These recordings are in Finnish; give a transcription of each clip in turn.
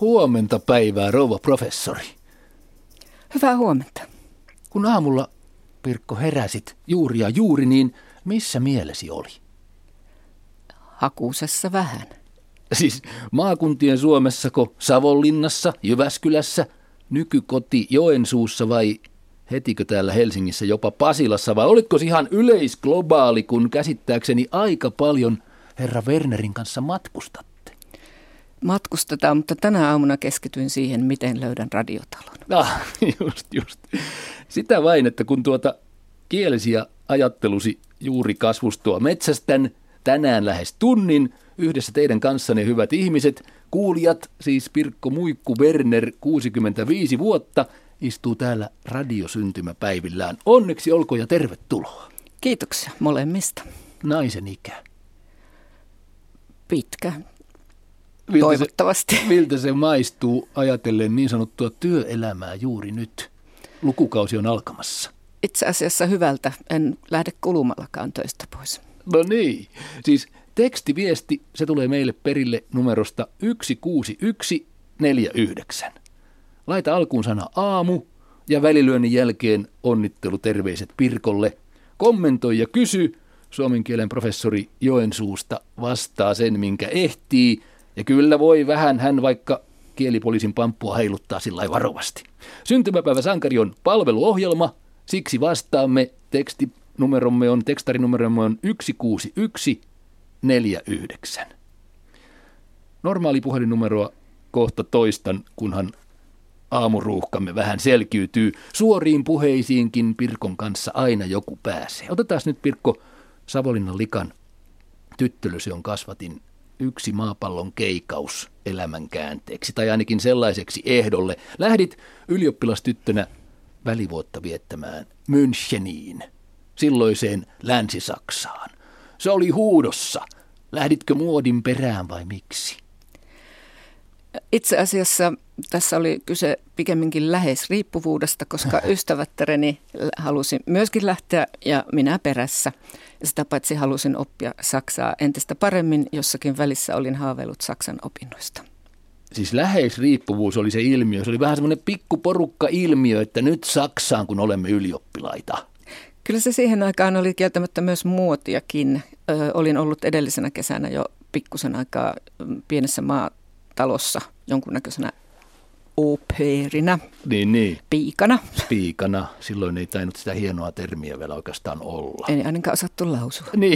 Huomenta päivää, rouva professori. Hyvää huomenta. Kun aamulla, Pirkko, heräsit juuri ja juuri, niin missä mielesi oli? Hakusessa vähän. Siis maakuntien Suomessako, Savonlinnassa, Jyväskylässä, nykykoti Joensuussa vai hetikö täällä Helsingissä jopa Pasilassa, vai olitko ihan yleisglobaali, kun käsittääkseni aika paljon herra Wernerin kanssa matkustatte? Matkustetaan, mutta tänä aamuna keskityin siihen, miten löydän radiotalon. Just. Sitä vain, että kun tuota kielesi ja ajattelusi juuri kasvustua metsästän tänään lähes tunnin yhdessä teidän kanssanne, hyvät ihmiset, kuulijat, siis Pirkko Muikku Werner, 65 vuotta, istuu täällä radiosyntymäpäivillään. Onneksi olkoon ja tervetuloa. Kiitoksia molemmista. Naisen ikä. Pitkä. Toivottavasti. Miltä se maistuu ajatellen niin sanottua työelämää juuri nyt? Lukukausi on alkamassa. Itse asiassa hyvältä. En lähde kulumallakaan töistä pois. No niin. Siis tekstiviesti, se tulee meille perille numerosta 16149. Laita alkuun sana aamu ja välilyönnin jälkeen onnitteluterveiset Pirkolle. Kommentoi ja kysy. Suomen kielen professori Joensuusta vastaa sen, minkä ehtii. Ja kyllä voi vähän hän vaikka kielipoliisin pamppua heiluttaa sillä varovasti. Syntymäpäivä sankari on palveluohjelma, siksi vastaamme. Tekstarinumeromme on 16149. Normaali puhelinnumeroa kohta toistan, kunhan aamuruuhkamme vähän selkiytyy. Suoriin puheisiinkin Pirkon kanssa aina joku pääsee. Otetaan nyt, Pirkko, Savonlinnan likan tyttölösi on kasvatin yksi maapallon keikaus elämän käänteeksi, tai ainakin sellaiseksi ehdolle. Lähdit ylioppilastyttönä välivuotta viettämään Müncheniin, silloiseen Länsi-Saksaan. Se oli huudossa. Lähditkö muodin perään vai miksi? Itse asiassa tässä oli kyse pikemminkin läheisriippuvuudesta, koska ystävättäreni halusi myöskin lähteä ja minä perässä. Ja sitä paitsi halusin oppia saksaa entistä paremmin, jossakin välissä olin haaveillut saksan opinnoista. Siis läheisriippuvuus oli se ilmiö. Se oli vähän semmoinen pikkuporukka-ilmiö, että nyt Saksaan, kun olemme ylioppilaita. Kyllä se siihen aikaan oli kieltämättä myös muotiakin. Olin ollut edellisenä kesänä jo pikkusen aikaa pienessä maatalossa jonkunnäköisenä au-pairina. Niin. Piikana. Silloin ei tainnut sitä hienoa termiä vielä oikeastaan olla. Ei ainakaan osattu lausua. Niin,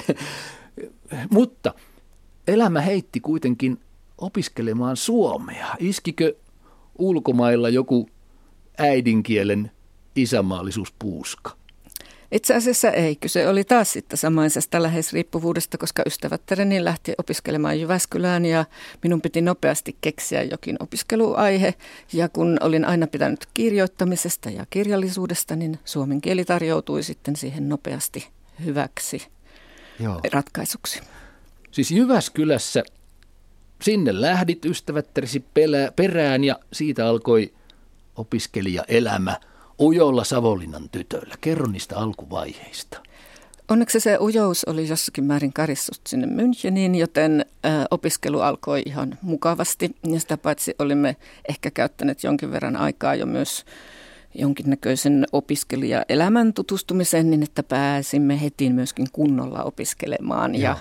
mutta elämä heitti kuitenkin opiskelemaan suomea. Iskikö ulkomailla joku äidinkielen isänmaallisuuspuuska? Itse asiassa ei. Kyse oli taas sitten samaisesta läheisriippuvuudesta, koska ystävättäreni lähti opiskelemaan Jyväskylään ja minun piti nopeasti keksiä jokin opiskeluaihe. Ja kun olin aina pitänyt kirjoittamisesta ja kirjallisuudesta, niin suomen kieli tarjoutui sitten siihen nopeasti hyväksi ratkaisuksi. Siis Jyväskylässä sinne lähdit ystävättärisi perään ja siitä alkoi opiskelijaelämä ujolla Savonlinnan tytöllä. Kerro niistä alkuvaiheista. Onneksi se ujous oli jossakin määrin karissut sinne Müncheniin, joten opiskelu alkoi ihan mukavasti. Ja sitä paitsi olimme ehkä käyttäneet jonkin verran aikaa jo myös jonkinnäköisen opiskelijaelämän tutustumiseen, niin että pääsimme heti myöskin kunnolla opiskelemaan. Ja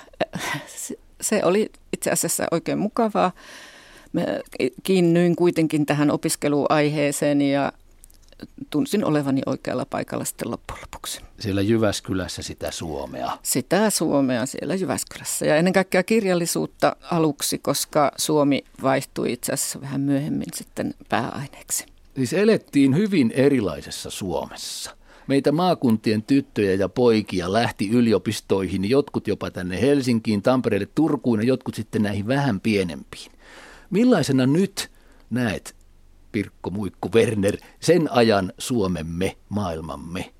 se oli itse asiassa oikein mukavaa. Mä kiinnyin kuitenkin tähän opiskeluaiheeseen ja tunsin olevani oikealla paikalla sitten loppujen lopuksi. Siellä Jyväskylässä sitä suomea. Sitä suomea siellä Jyväskylässä ja ennen kaikkea kirjallisuutta aluksi, koska suomi vaihtui itse asiassa vähän myöhemmin sitten pääaineeksi. Siis elettiin hyvin erilaisessa Suomessa. Meitä maakuntien tyttöjä ja poikia lähti yliopistoihin, jotkut jopa tänne Helsinkiin, Tampereelle, Turkuun ja jotkut sitten näihin vähän pienempiin. Millaisena nyt näet, Pirkko Muikku Werner, sen ajan Suomemme, maailmamme?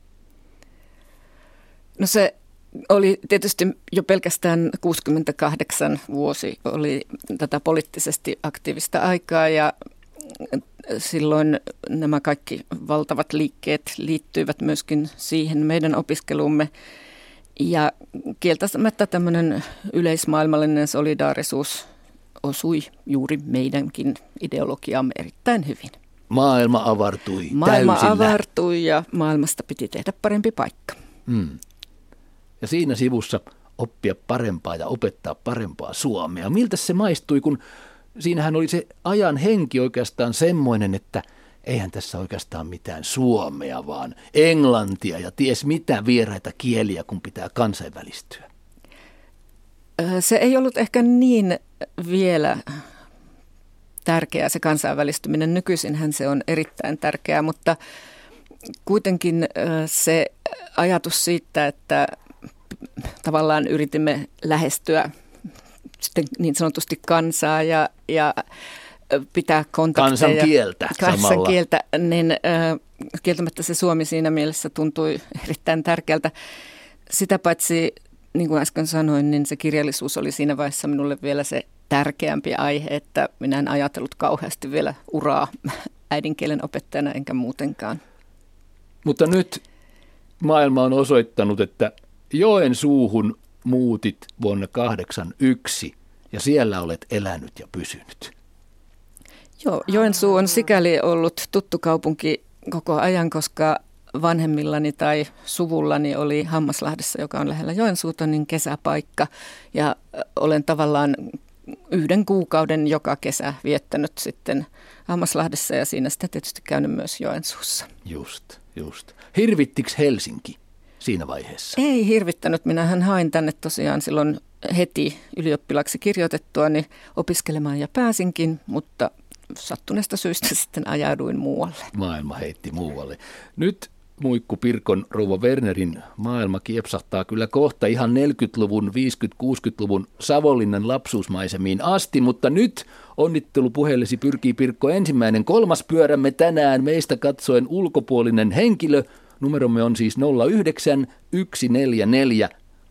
No se oli tietysti jo pelkästään 68 vuosi oli tätä poliittisesti aktiivista aikaa ja silloin nämä kaikki valtavat liikkeet liittyivät myöskin siihen meidän opiskeluumme. Ja kieltämättä tämmöinen yleismaailmallinen solidaarisuus osui juuri meidänkin ideologiaamme erittäin hyvin. Maailma avartui Maailma täysillä. avartui ja maailmasta piti tehdä parempi paikka. Ja siinä sivussa oppia parempaa ja opettaa parempaa suomea. Miltä se maistui, kun siinähän oli se ajan henki oikeastaan semmoinen, että eihän tässä oikeastaan mitään suomea, vaan englantia ja ties mitä vieraita kieliä, kun pitää kansainvälistyä. Se ei ollut ehkä niin vielä tärkeää se kansainvälistyminen. Nykyisinhän se on erittäin tärkeää, mutta kuitenkin se ajatus siitä, että tavallaan yritimme lähestyä sitten niin sanotusti kansaa ja pitää kontakteja. Kansankieltä niin kieltämättä se suomi siinä mielessä tuntui erittäin tärkeältä. Sitä paitsi, niin kuin äsken sanoin, niin se kirjallisuus oli siinä vaiheessa minulle vielä se tärkeämpi aihe, että minä en ajatellut kauheasti vielä uraa äidinkielen opettajana enkä muutenkaan. Mutta nyt maailma on osoittanut, että Joensuuhun muutit vuonna 1981 ja siellä olet elänyt ja pysynyt. Joo, Joensuu on sikäli ollut tuttu kaupunki koko ajan, koska vanhemmillani tai suvullani oli Hammaslahdessa, joka on lähellä Joensuuta, niin kesäpaikka. Ja olen tavallaan 1 kuukauden joka kesä viettänyt sitten Hammaslahdessa ja siinä sitten tietysti käynyt myös Joensuussa. Just. Hirvittikö Helsinki siinä vaiheessa? Ei hirvittänyt. Minähän hain tänne tosiaan silloin heti ylioppilaaksi kirjoitettuani opiskelemaan ja pääsinkin, mutta sattuneesta syystä sitten ajauduin muualle. Maailma heitti muualle. Nyt muikku Pirkon rouva Wernerin maailma kiepsahtaa kyllä kohta ihan 40-luvun, 50-60-luvun Savonlinnan lapsuusmaisemiin asti, mutta nyt onnittelupuheellesi pyrkii Pirkko ensimmäinen 3. pyörämme tänään meistä katsoen ulkopuolinen henkilö. Numeromme on siis 09 144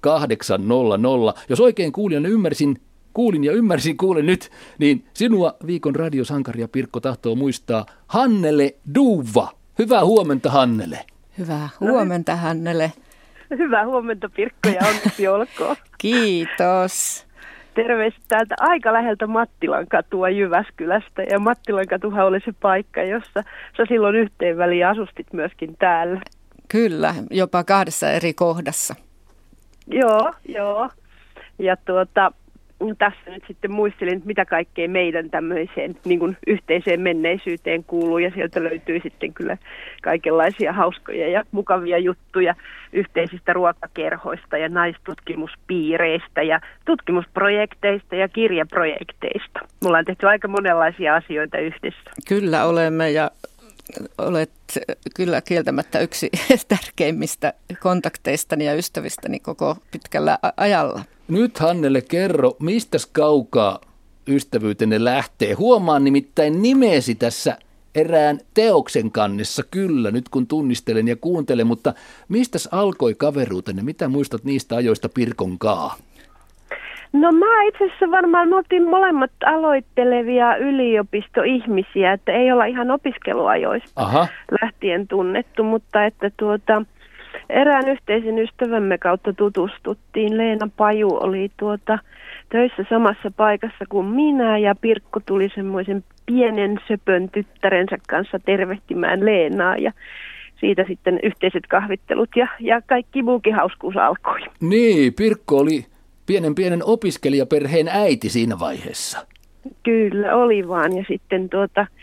800. Jos oikein kuulin ja ymmärsin nyt, niin sinua viikon radiosankaria Pirkko tahtoo muistaa Hannele Duva. Hyvää huomenta, Hannele. Hyvää huomenta, Hannele. Hyvää huomenta, Pirkko, ja onneksi olkoon. Kiitos. Terveiset täältä aika läheltä Mattilan katua Jyväskylästä. Ja Mattilan katuhan oli se paikka, jossa sä silloin yhteen väliin asustit myöskin täällä. Kyllä, jopa 2 eri kohdassa. Joo. Ja tässä nyt sitten muistelin, mitä kaikkea meidän tämmöiseen niin kuin yhteiseen menneisyyteen kuuluu. Ja sieltä löytyy sitten kyllä kaikenlaisia hauskoja ja mukavia juttuja yhteisistä ruokakerhoista ja naistutkimuspiireistä ja tutkimusprojekteista ja kirjaprojekteista. Me ollaan tehty aika monenlaisia asioita yhdessä. Kyllä olemme ja olet kyllä kieltämättä yksi tärkeimmistä kontakteistani ja ystävistäni koko pitkällä ajalla. Nyt Hannele kerro, mistä kaukaa ystävyytenne lähtee? Huomaan nimittäin nimesi tässä erään teoksen kannessa kyllä, nyt kun tunnistelen ja kuuntelen, mutta mistäs alkoi kaveruutenne? Mitä muistat niistä ajoista Pirkon kaa? No mä itse asiassa varmaan, me oltiin molemmat aloittelevia yliopistoihmisiä, että ei olla ihan opiskeluajoista lähtien tunnettu, mutta että erään yhteisen ystävämme kautta tutustuttiin. Leena Paju oli töissä samassa paikassa kuin minä ja Pirkko tuli semmoisen pienen söpön tyttärensä kanssa tervehtimään Leenaa ja siitä sitten yhteiset kahvittelut ja kaikki muukin hauskuus alkoi. Niin, Pirkko oli pienen opiskelijaperheen äiti siinä vaiheessa. Kyllä, oli vaan. Ja sitten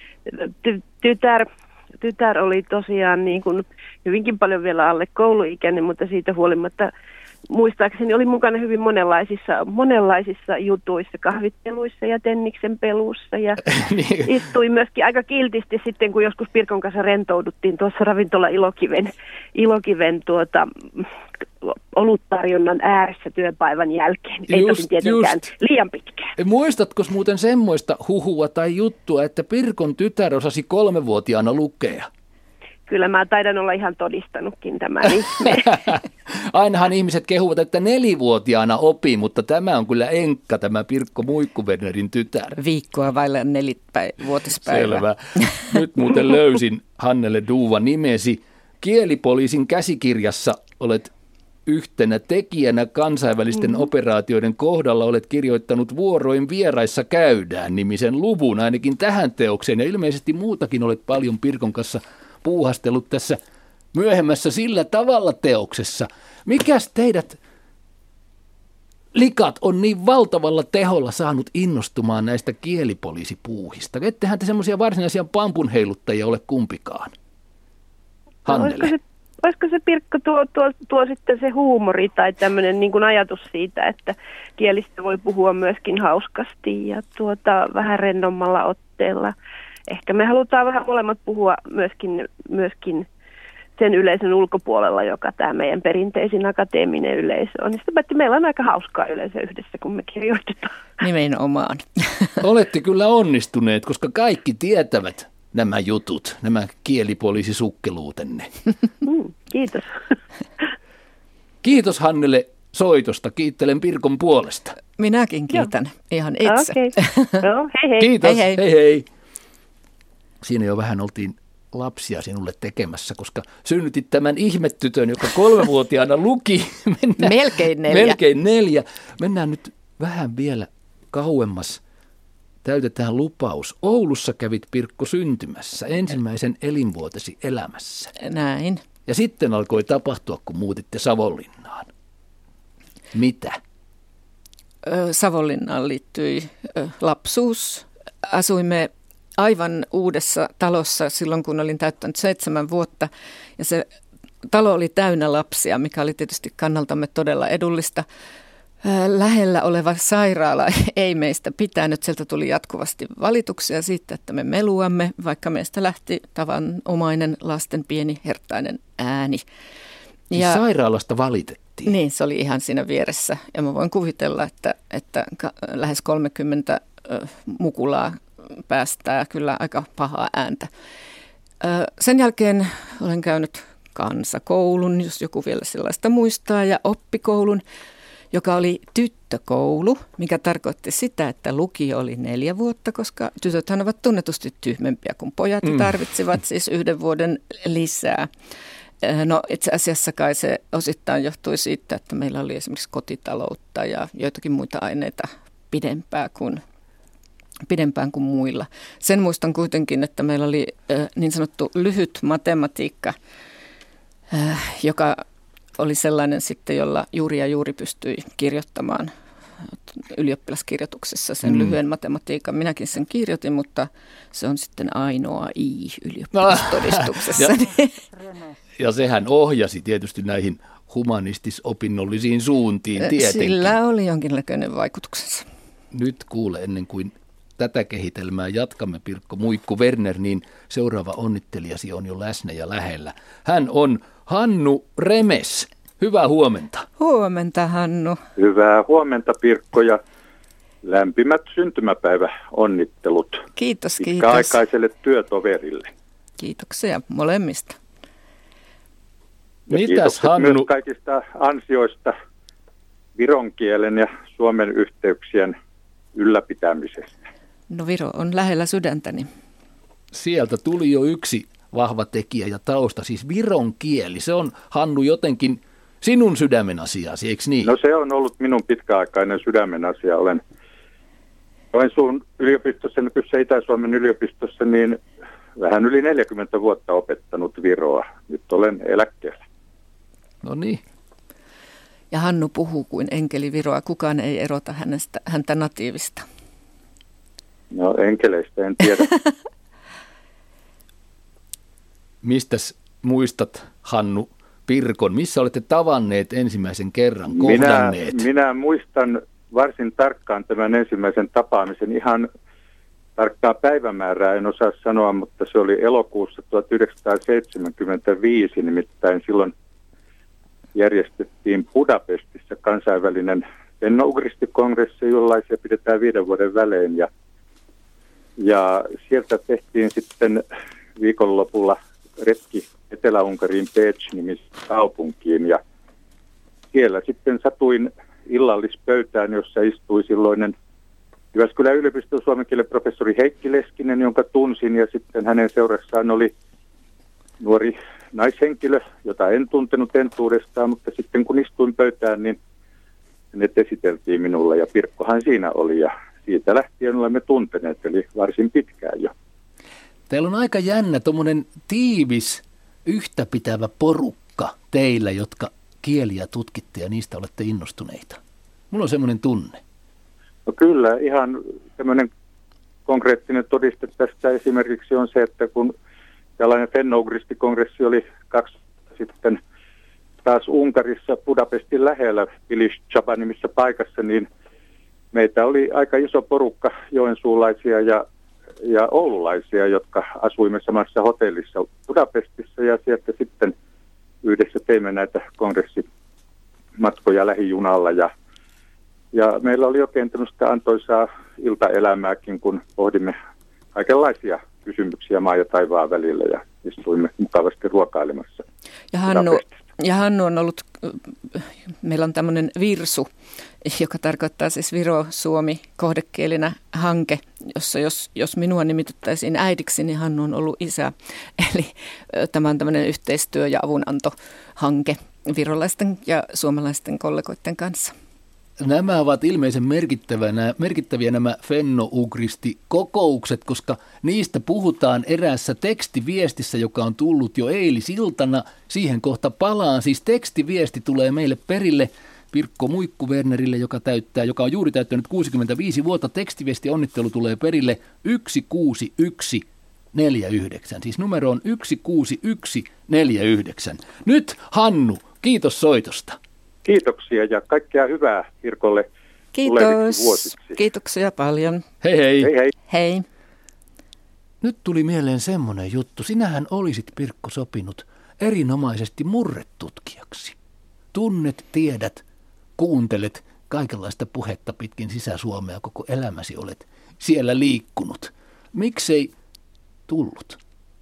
tytär oli tosiaan niin kuin hyvinkin paljon vielä alle kouluikäinen, mutta siitä huolimatta muistaakseni oli mukana hyvin monenlaisissa jutuissa, kahvitteluissa ja tenniksen pelussa. Ja niin. Istui myöskin aika kiltisti sitten, kun joskus Pirkon kanssa rentouduttiin tuossa ravintola Ilokiven oluttarjonnan ääressä työpäivän jälkeen. Ei tosin tietenkään liian pitkään. Muistatko muuten semmoista huhua tai juttua, että Pirkon tytär osasi 3-vuotiaana lukea? Kyllä mä taidan olla ihan todistanutkin tämän ihmeen. Ainahan ihmiset kehuvat, että 4-vuotiaana opi, mutta tämä on kyllä enkka, tämä Pirkko Muikku-Wernerin tytär. Viikkoa vailla 4-vuotispäivä. Selvä. Nyt muuten löysin Hannele Duva nimesi. Kielipoliisin käsikirjassa olet yhtenä tekijänä kansainvälisten operaatioiden kohdalla olet kirjoittanut Vuoroin vieraissa käydään -nimisen luvun ainakin tähän teokseen. Ja ilmeisesti muutakin olet paljon Pirkon kanssa puuhastellut tässä myöhemmässä Sillä tavalla -teoksessa. Mikäs teidät likat on niin valtavalla teholla saanut innostumaan näistä kielipoliisipuuhista? Ettehän te semmoisia varsinaisia pampunheiluttajia ole kumpikaan. Hannele. Olisiko se Pirkko tuo sitten se huumori tai tämmöinen niin kuin ajatus siitä, että kielistä voi puhua myöskin hauskasti ja vähän rennommalla otteella. Ehkä me halutaan vähän molemmat puhua myöskin sen yleisön ulkopuolella, joka tämä meidän perinteisin akateeminen yleisö on. Sitä meillä on aika hauskaa yleisö yhdessä, kun me kirjoitetaan. Nimenomaan. Olette kyllä onnistuneet, koska kaikki tietävät nämä jutut, nämä kielipoliisisukkeluutenne. Kiitos. Kiitos Hannele soitosta. Kiittelen Pirkon puolesta. Minäkin kiitän ihan itse. Okay. Hei hei. Kiitos. Hei. Siinä jo vähän oltiin lapsia sinulle tekemässä, koska synnytit tämän ihmetytön, joka 3-vuotiaana luki. Melkein 4. Mennään nyt vähän vielä kauemmas. Täytetään lupaus. Oulussa kävit, Pirkko, syntymässä ensimmäisen elinvuotesi elämässä. Näin. Ja sitten alkoi tapahtua, kun muutitte Savonlinnaan. Mitä? Savonlinnaan liittyi lapsuus. Asuimme aivan uudessa talossa silloin, kun olin täyttänyt 7 vuotta. Ja se talo oli täynnä lapsia, mikä oli tietysti kannaltamme todella edullista. Lähellä oleva sairaala ei meistä pitänyt. Sieltä tuli jatkuvasti valituksia siitä, että me meluamme, vaikka meistä lähti tavanomainen lasten pieni herttainen ääni. Ja sairaalasta valitettiin? Niin, se oli ihan siinä vieressä. Ja mä voin kuvitella, että lähes 30 mukulaa päästää kyllä aika pahaa ääntä. Sen jälkeen olen käynyt kansakoulun, jos joku vielä sellaista muistaa, ja oppikoulun, joka oli tyttökoulu, mikä tarkoitti sitä, että lukio oli 4 vuotta, koska tytöthän ovat tunnetusti tyhmempiä kuin pojat ja tarvitsivat siis 1 vuoden lisää. No itse asiassa kai se osittain johtui siitä, että meillä oli esimerkiksi kotitaloutta ja joitakin muita aineita pidempään kuin muilla. Sen muistan kuitenkin, että meillä oli niin sanottu lyhyt matematiikka, joka oli sellainen sitten, jolla juuri pystyi kirjoittamaan ylioppilaskirjoituksessa sen lyhyen matematiikan. Minäkin sen kirjoitin, mutta se on sitten ainoa I ylioppilastodistuksessa. Ja sehän ohjasi tietysti näihin humanistis-opinnollisiin suuntiin tietenkin. Sillä oli jonkinlainen vaikutuksensa. Nyt kuule, ennen kuin tätä kehitelmää jatkamme, Pirkko Muikku Werner, niin seuraava onnittelijasi on jo läsnä ja lähellä. Hän on Hannu Remes. Hyvää huomenta. Huomenta, Hannu. Hyvää huomenta, Pirkko, ja lämpimät syntymäpäiväonnittelut. Kiitos. Pitkäaikaiselle työtoverille. Kiitoksia molemmista. Ja mitäs, Hannu? Myös kaikista ansioista viron kielen ja suomen yhteyksien ylläpitämisestä. No, Viro on lähellä sydäntäni. Sieltä tuli jo yksi vahva tekijä ja tausta, siis viron kieli. Se on, Hannu, jotenkin sinun sydämen asiasi, eikö niin? No, se on ollut minun pitkäaikainen sydämen asia. Olen Joensuun yliopistossa, nykyisessä Itä-Suomen yliopistossa, niin vähän yli 40 vuotta opettanut viroa. Nyt olen eläkkeellä. No niin. Ja Hannu puhuu kuin enkeli viroa. Kukaan ei erota häntä natiivista. No, enkeleistä en tiedä. Mistäs muistat, Hannu, Pirkon? Missä olette tavanneet ensimmäisen kerran, kohdanneet? Minä muistan varsin tarkkaan tämän ensimmäisen tapaamisen. Ihan tarkkaa päivämäärää en osaa sanoa, mutta se oli elokuussa 1975, nimittäin silloin järjestettiin Budapestissa kansainvälinen venno-ugristikongressi, jollaisia pidetään 5 vuoden välein. Ja sieltä tehtiin sitten viikonlopulla retki Etelä-Unkarin Pécs-nimiseen kaupunkiin. Ja siellä sitten satuin illallispöytään, jossa istui silloinen Jyväskylän yliopiston suomen kielen professori Heikki Leskinen, jonka tunsin. Ja sitten hänen seurassaan oli naishenkilö, jota en tuntenut entuudestaan, mutta sitten kun istuin pöytään, niin ne esiteltiin minulle ja Pirkkohan siinä oli ja siitä lähtien olemme tunteneet, eli varsin pitkään jo. Teillä on aika jännä tuommoinen tiivis, yhtäpitävä porukka teillä, jotka kieliä tutkitte ja niistä olette innostuneita. Mulla on semmoinen tunne. No kyllä, ihan tämmöinen konkreettinen todiste tästä esimerkiksi on se, että kun tällainen fenno-ugristikongressi oli 2 sitten taas Unkarissa Budapestin lähellä Pilis-Csaba-nimissä paikassa, niin meitä oli aika iso porukka joensuulaisia ja oululaisia, jotka asuimme samassa hotellissa Budapestissa ja sieltä sitten yhdessä teimme näitä kongressimatkoja lähijunalla ja meillä oli oikein tämmöistä antoisaa iltaelämääkin, kun pohdimme kaikenlaisia kysymyksiä maan ja taivaan välillä ja istuimme mukavasti ruokailemassa. Ja Hannu on ollut, meillä on tämmöinen Virsu, joka tarkoittaa siis Viro-Suomi kohdekielinä hanke, jossa jos minua nimitettäisiin äidiksi, niin Hannu on ollut isä. Eli tämä on tämmöinen yhteistyö- ja avunantohanke virolaisten ja suomalaisten kollegoiden kanssa. Nämä ovat ilmeisen merkittäviä nämä fenno-ugristi-kokoukset, koska niistä puhutaan eräässä tekstiviestissä, joka on tullut jo eilisiltana. Siihen kohta palaan. Siis tekstiviesti tulee meille perille Pirkko Muikku-Wernerille, joka on juuri täyttänyt 65 vuotta. Tekstiviesti onnittelu tulee perille 16149. Siis numero on 16149. Nyt Hannu, kiitos soitosta. Kiitoksia ja kaikkea hyvää Pirkolle tuleviksi vuosiksi. Kiitoksia paljon. Hei hei. Hei hei. Hei. Nyt tuli mieleen semmoinen juttu. Sinähän olisit, Pirkko, sopinut erinomaisesti murretutkijaksi. Tunnet, tiedät, kuuntelet kaikenlaista puhetta pitkin Sisä-Suomea, koko elämäsi olet siellä liikkunut. Miksei tullut?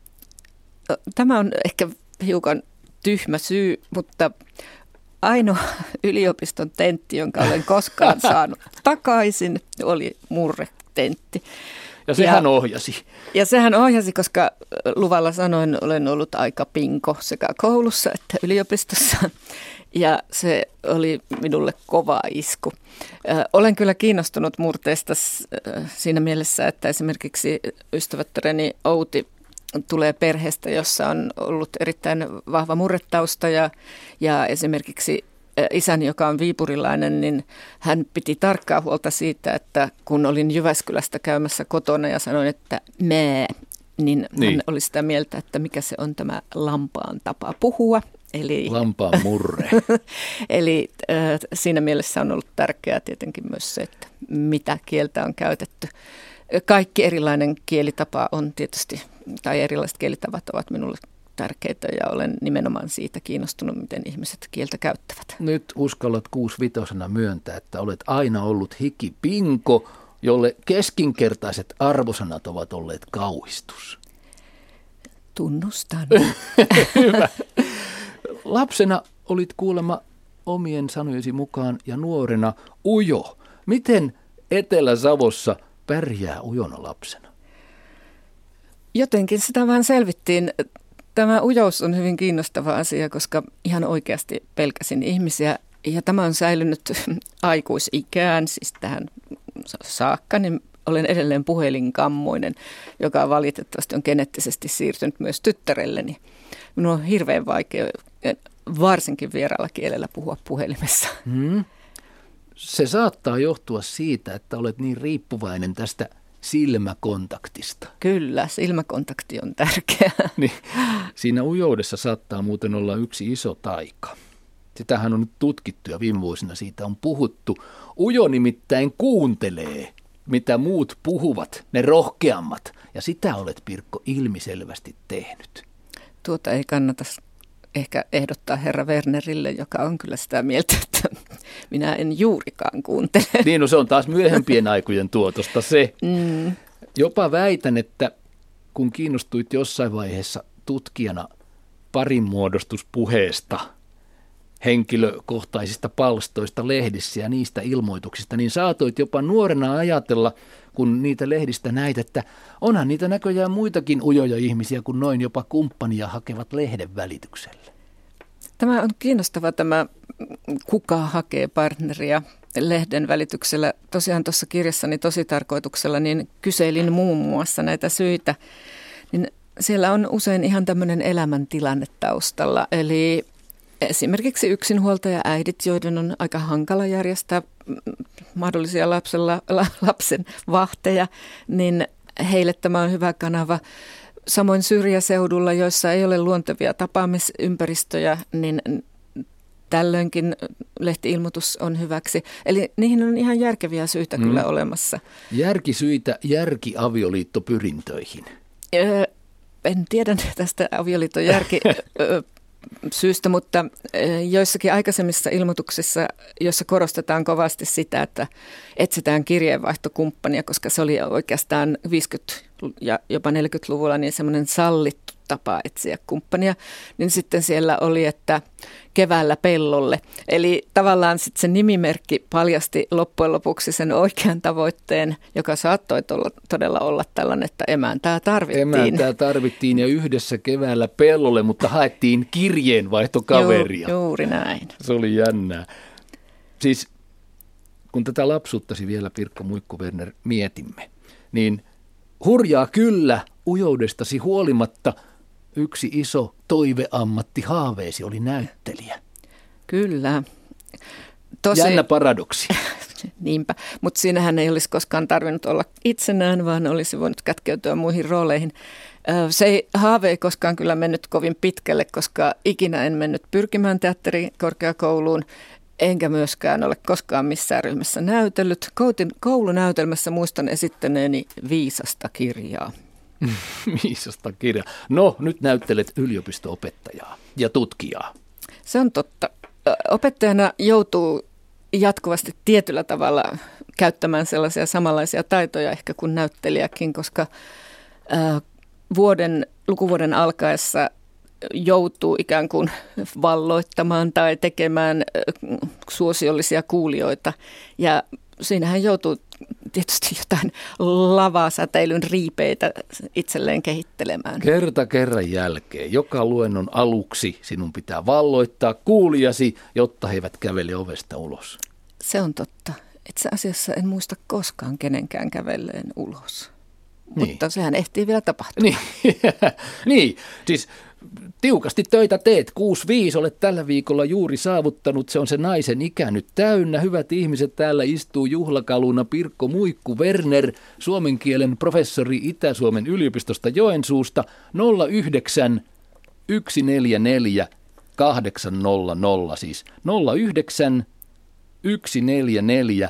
Tämä on ehkä hiukan tyhmä syy, mutta ainoa yliopiston tentti, jonka olen koskaan saanut takaisin, oli murretentti. Ja sehän ohjasi. Ja sehän ohjasi, koska luvalla sanoen olen ollut aika pinko sekä koulussa että yliopistossa. Ja se oli minulle kova isku. Olen kyllä kiinnostunut murteista siinä mielessä, että esimerkiksi ystävättäreni Outi tulee perheestä, jossa on ollut erittäin vahva murretausta ja esimerkiksi isäni, joka on viipurilainen, niin hän piti tarkkaa huolta siitä, että kun olin Jyväskylästä käymässä kotona ja sanoin, että niin hän oli sitä mieltä, että mikä se on tämä lampaan tapa puhua. Eli, lampaan murre. Eli siinä mielessä on ollut tärkeää tietenkin myös se, että mitä kieltä on käytetty. Kaikki erilainen kielitapa on tietysti, tai erilaiset kielitavat ovat minulle tärkeitä ja olen nimenomaan siitä kiinnostunut, miten ihmiset kieltä käyttävät. Nyt uskallat 65 myöntää, että olet aina ollut hikipinko, jolle keskinkertaiset arvosanat ovat olleet kauhistus. Tunnustan. Hyvä. Lapsena olit kuulemma omien sanojesi mukaan ja nuorena ujo. Miten Etelä-Savossa pärjää ujona lapsena? Jotenkin sitä vaan selvittiin. Tämä ujous on hyvin kiinnostava asia, koska ihan oikeasti pelkäsin ihmisiä. Ja tämä on säilynyt aikuisikään, siis tähän saakka, niin olen edelleen puhelinkammoinen, joka valitettavasti on geneettisesti siirtynyt myös tyttärelleni. Minun on hirveän vaikea, varsinkin vieraalla kielellä, puhua puhelimessa. Se saattaa johtua siitä, että olet niin riippuvainen tästä silmäkontaktista. Kyllä, silmäkontakti on tärkeä. Niin, siinä ujoudessa saattaa muuten olla yksi iso taika. Sitähän on nyt tutkittu ja viime vuosina siitä on puhuttu. Ujo nimittäin kuuntelee, mitä muut puhuvat, ne rohkeammat. Ja sitä olet, Pirkko, ilmiselvästi tehnyt. Tuota ei kannata ehkä ehdottaa herra Wernerille, joka on kyllä sitä mieltä, että minä en juurikaan kuuntele. Niin, no se on taas myöhempien aikojen tuotosta se. Jopa väitän, että kun kiinnostuit jossain vaiheessa tutkijana parinmuodostuspuheesta, henkilökohtaisista palstoista lehdissä ja niistä ilmoituksista, niin saatoit jopa nuorena ajatella, kun niitä lehdistä näit, että onhan niitä näköjään muitakin ujoja ihmisiä kuin noin jopa kumppania hakevat lehden välityksellä. Tämä on kiinnostava tämä, kuka hakee partneria lehden välityksellä. Tosiaan tuossa kirjassani tositarkoituksella niin kyselin muun muassa näitä syitä. Niin siellä on usein ihan tämmöinen elämäntilanne taustalla. Eli esimerkiksi yksinhuoltaja-äidit, joiden on aika hankala järjestää mahdollisia lapsen vahteja, niin heille tämä on hyvä kanava. Samoin syrjäseudulla, joissa ei ole luontevia tapaamisympäristöjä, niin tällöinkin lehti-ilmoitus on hyväksi. Eli niihin on ihan järkeviä syitä kyllä olemassa. Järkisyitä järkiavioliittopyrintöihin. En tiedä tästä avioliiton syystä, mutta joissakin aikaisemmissa ilmoituksissa, joissa korostetaan kovasti sitä, että etsitään kirjeenvaihtokumppania, koska se oli oikeastaan 50- ja jopa 40-luvulla niin semmoinen sallittu tapa etsiä kumppania, niin sitten siellä oli, että keväällä pellolle. Eli tavallaan sitten se nimimerkki paljasti loppujen lopuksi sen oikean tavoitteen, joka saattoi todella olla tällainen, että emäntää tarvittiin. Emäntää tarvittiin ja yhdessä keväällä pellolle, mutta haettiin kirjeenvaihtokaveria. Juuri näin. Se oli jännää. Siis kun tätä lapsuuttasi vielä, Pirkko Muikku-Werner, mietimme, niin hurjaa kyllä ujoudestasi huolimatta yksi iso toiveammatti haaveesi oli näyttelijä. Kyllä. Jännä paradoksi. Niinpä, mutta siinähän ei olisi koskaan tarvinnut olla itsenään, vaan olisi voinut kätkeytyä muihin rooleihin. Haave ei koskaan kyllä mennyt kovin pitkälle, koska ikinä en mennyt pyrkimään teatterikorkeakouluun, enkä myöskään ole koskaan missään ryhmässä näytellyt. Koulunäytelmässä muistan esittäneeni viisasta kirjaa. Viisasta kirjaa. No, nyt näyttelet yliopisto-opettajaa ja tutkijaa. Se on totta. Opettajana joutuu jatkuvasti tietyllä tavalla käyttämään samanlaisia taitoja ehkä kuin näyttelijäkin, koska lukuvuoden alkaessa joutuu ikään kuin valloittamaan tai tekemään suosiollisia kuulijoita. Ja siinähän joutuu tietysti jotain lavasäteilyn riipeitä itselleen kehittelemään. Kerta kerran jälkeen. Joka luennon aluksi sinun pitää valloittaa kuulijasi, jotta he eivät kävele ovesta ulos. Se on totta. Itse asiassa en muista koskaan kenenkään kävelleen ulos. Niin. Mutta sehän ehtii vielä tapahtua. Niin, siis tiukasti töitä teet. 65 olet tällä viikolla juuri saavuttanut. Se on se naisen ikä nyt täynnä. Hyvät ihmiset, täällä istuu juhlakaluna Pirkko Muikku-Werner, suomen kielen professori Itä-Suomen yliopistosta Joensuusta. 09 144 800, siis 09 144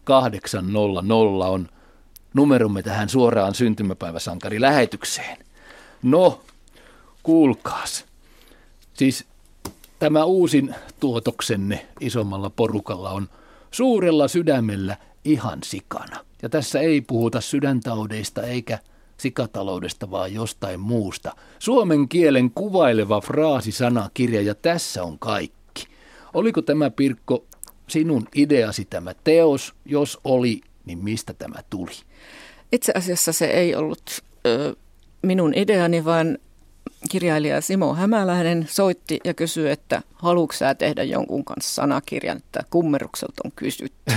800 on numeromme tähän suoraan syntymäpäiväsankarilähetykseen. No, kuulkaas. Siis tämä uusin tuotoksenne isommalla porukalla on suurella sydämellä ihan sikana. Ja tässä ei puhuta sydäntaudeista eikä sikataloudesta, vaan jostain muusta. Suomen kielen kuvaileva fraasisanakirja ja tässä on kaikki. Oliko tämä, Pirkko, sinun ideasi tämä teos? Jos oli, niin mistä tämä tuli? Itse asiassa se ei ollut minun ideani, vaan kirjailija Simo Hämäläinen soitti ja kysyi, että haluatko sä tehdä jonkun kanssa sanakirjan, että Kummerukselta on kysytty.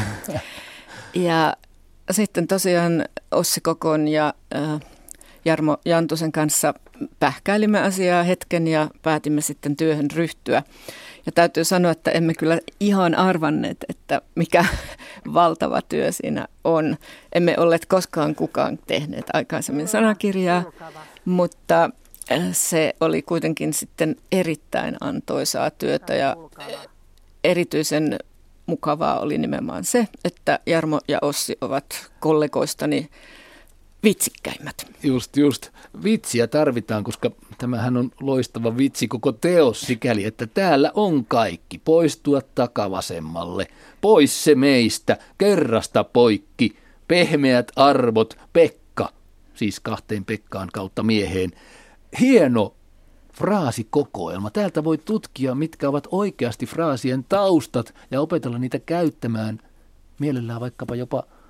Ja sitten tosiaan Ossi Kokon ja Jarmo Jantusen kanssa pähkäilimme asiaa hetken ja päätimme sitten työhön ryhtyä. Ja täytyy sanoa, että emme kyllä ihan arvanneet, että mikä valtava työ siinä on. Emme olleet koskaan kukaan tehneet aikaisemmin sanakirjaa, mutta se oli kuitenkin sitten erittäin antoisaa työtä ja erityisen mukavaa oli nimenomaan se, että Jarmo ja Ossi ovat kollegoistani vitsikkäimmät. Just. Vitsiä tarvitaan, koska tämähän on loistava vitsi koko teos sikäli, että täällä on kaikki. Poistua takavasemmalle, pois se meistä, kerrasta poikki, pehmeät arvot, Pekka, siis 2 Pekkaan kautta mieheen. Hieno fraasikokoelma. Täältä voi tutkia, mitkä ovat oikeasti fraasien taustat ja opetella niitä käyttämään mielellään vaikkapa jopa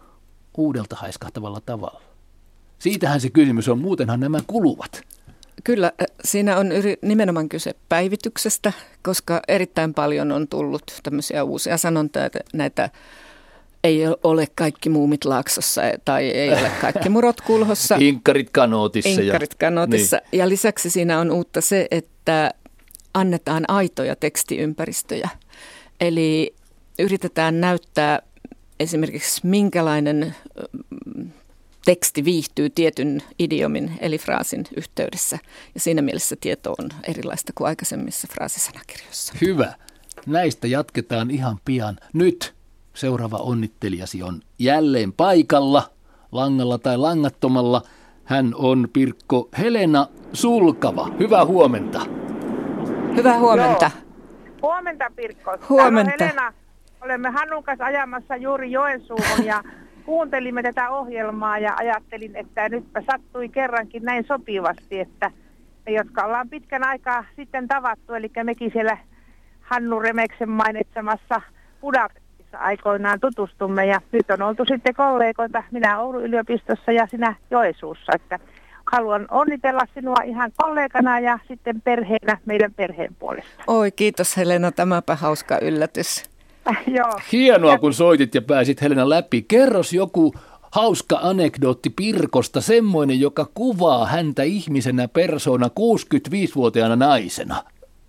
uudelta haiskahtavalla tavalla. Siitähän se kysymys on, muutenhan nämä kuluvat. Kyllä, siinä on nimenomaan kyse päivityksestä, koska erittäin paljon on tullut tämmöisiä uusia sanontoja, että näitä ei ole kaikki muumit Laaksossa tai ei ole kaikki murot Kulhossa. Inkkarit kanootissa. Niin. Ja lisäksi siinä on uutta se, että annetaan aitoja tekstiympäristöjä. Eli yritetään näyttää esimerkiksi minkälainen teksti viihtyy tietyn idiomin eli fraasin yhteydessä. Ja siinä mielessä tieto on erilaista kuin aikaisemmissa fraasisanakirjoissa. Hyvä. Näistä jatketaan ihan pian. Nyt seuraava onnittelijasi on jälleen paikalla, langalla tai langattomalla. Hän on Pirkko Helena Sulkava. Hyvää huomenta. Hyvää huomenta. Joo. Huomenta Pirkko. Huomenta. Helena. Olemme Hannun kanssa ajamassa juuri Joensuuhun ja kuuntelimme tätä ohjelmaa ja ajattelin, että nytpä sattui kerrankin näin sopivasti, että me, jotka ollaan pitkän aikaa sitten tavattu, eli mekin siellä Hannu Remeksen mainitsemassa Budapestissa aikoinaan tutustumme ja nyt on oltu sitten kollegoita, minä Oulun yliopistossa ja sinä Joensuussa, että haluan onnitella sinua ihan kollegana ja sitten perheenä meidän perheen puolesta. Oi kiitos Helena, tämäpä hauska yllätys. Joo. Hienoa, kun soitit ja pääsit Helena läpi. Kerros joku hauska anekdootti Pirkosta, semmoinen, joka kuvaa häntä ihmisenä, persoona, 65-vuotiaana naisena.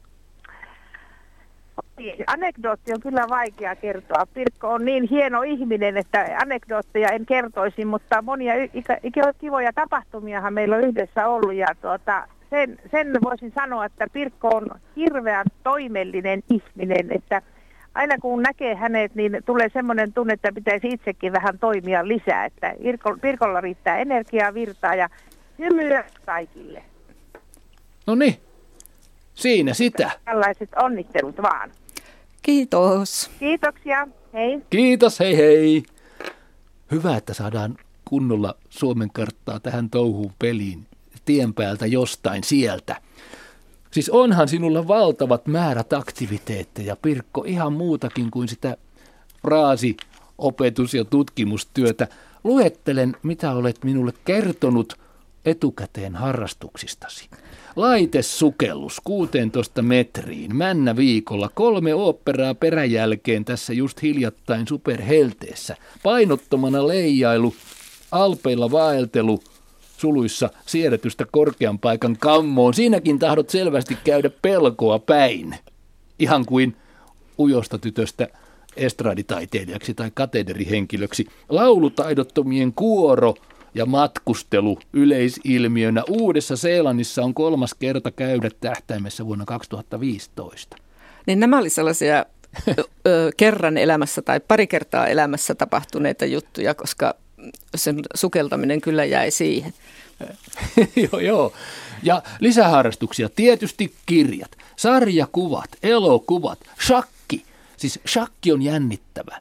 Anekdootti on kyllä vaikea kertoa. Pirkko on niin hieno ihminen, että anekdootteja en kertoisi, mutta monia kivoja tapahtumiahan meillä on yhdessä ollut. Ja sen voisin sanoa, että Pirkko on hirveän toimellinen ihminen, että aina kun näkee hänet, niin tulee semmoinen tunne, että pitäisi itsekin vähän toimia lisää. Että Pirkolla riittää energiaa, virtaa ja hymyä kaikille. No niin, siinä sitä. Tällaiset onnittelut vaan. Kiitos. Kiitoksia, hei. Kiitos, hei hei. Hyvä, että saadaan kunnolla Suomen karttaa tähän touhuun peliin tien päältä jostain sieltä. Siis onhan sinulla valtavat määrät aktiviteetteja, Pirkko, ihan muutakin kuin sitä fraasi-opetus- ja tutkimustyötä. Luettelen, mitä olet minulle kertonut etukäteen harrastuksistasi. Laitesukellus 16 metriin, Männä viikolla, 3 oopperaa peräjälkeen tässä just hiljattain Superhelteessä. Painottomana leijailu, alpeilla vaeltelu, suluissa siedätystä korkean paikan kammoon. Siinäkin tahdot selvästi käydä pelkoa päin. Ihan kuin ujosta tytöstä estraditaiteilijaksi tai katederihenkilöksi. Laulutaidottomien kuoro ja matkustelu yleisilmiönä. Uudessa-Seelannissa on 3. kerta käydä tähtäimessä vuonna 2015. Niin nämä oli sellaisia kerran elämässä tai pari kertaa elämässä tapahtuneita juttuja, koska sen sukeltaminen kyllä jäi siihen. Joo. Ja lisäharrastuksia, tietysti kirjat, sarjakuvat, elokuvat, shakki. Siis shakki on jännittävä.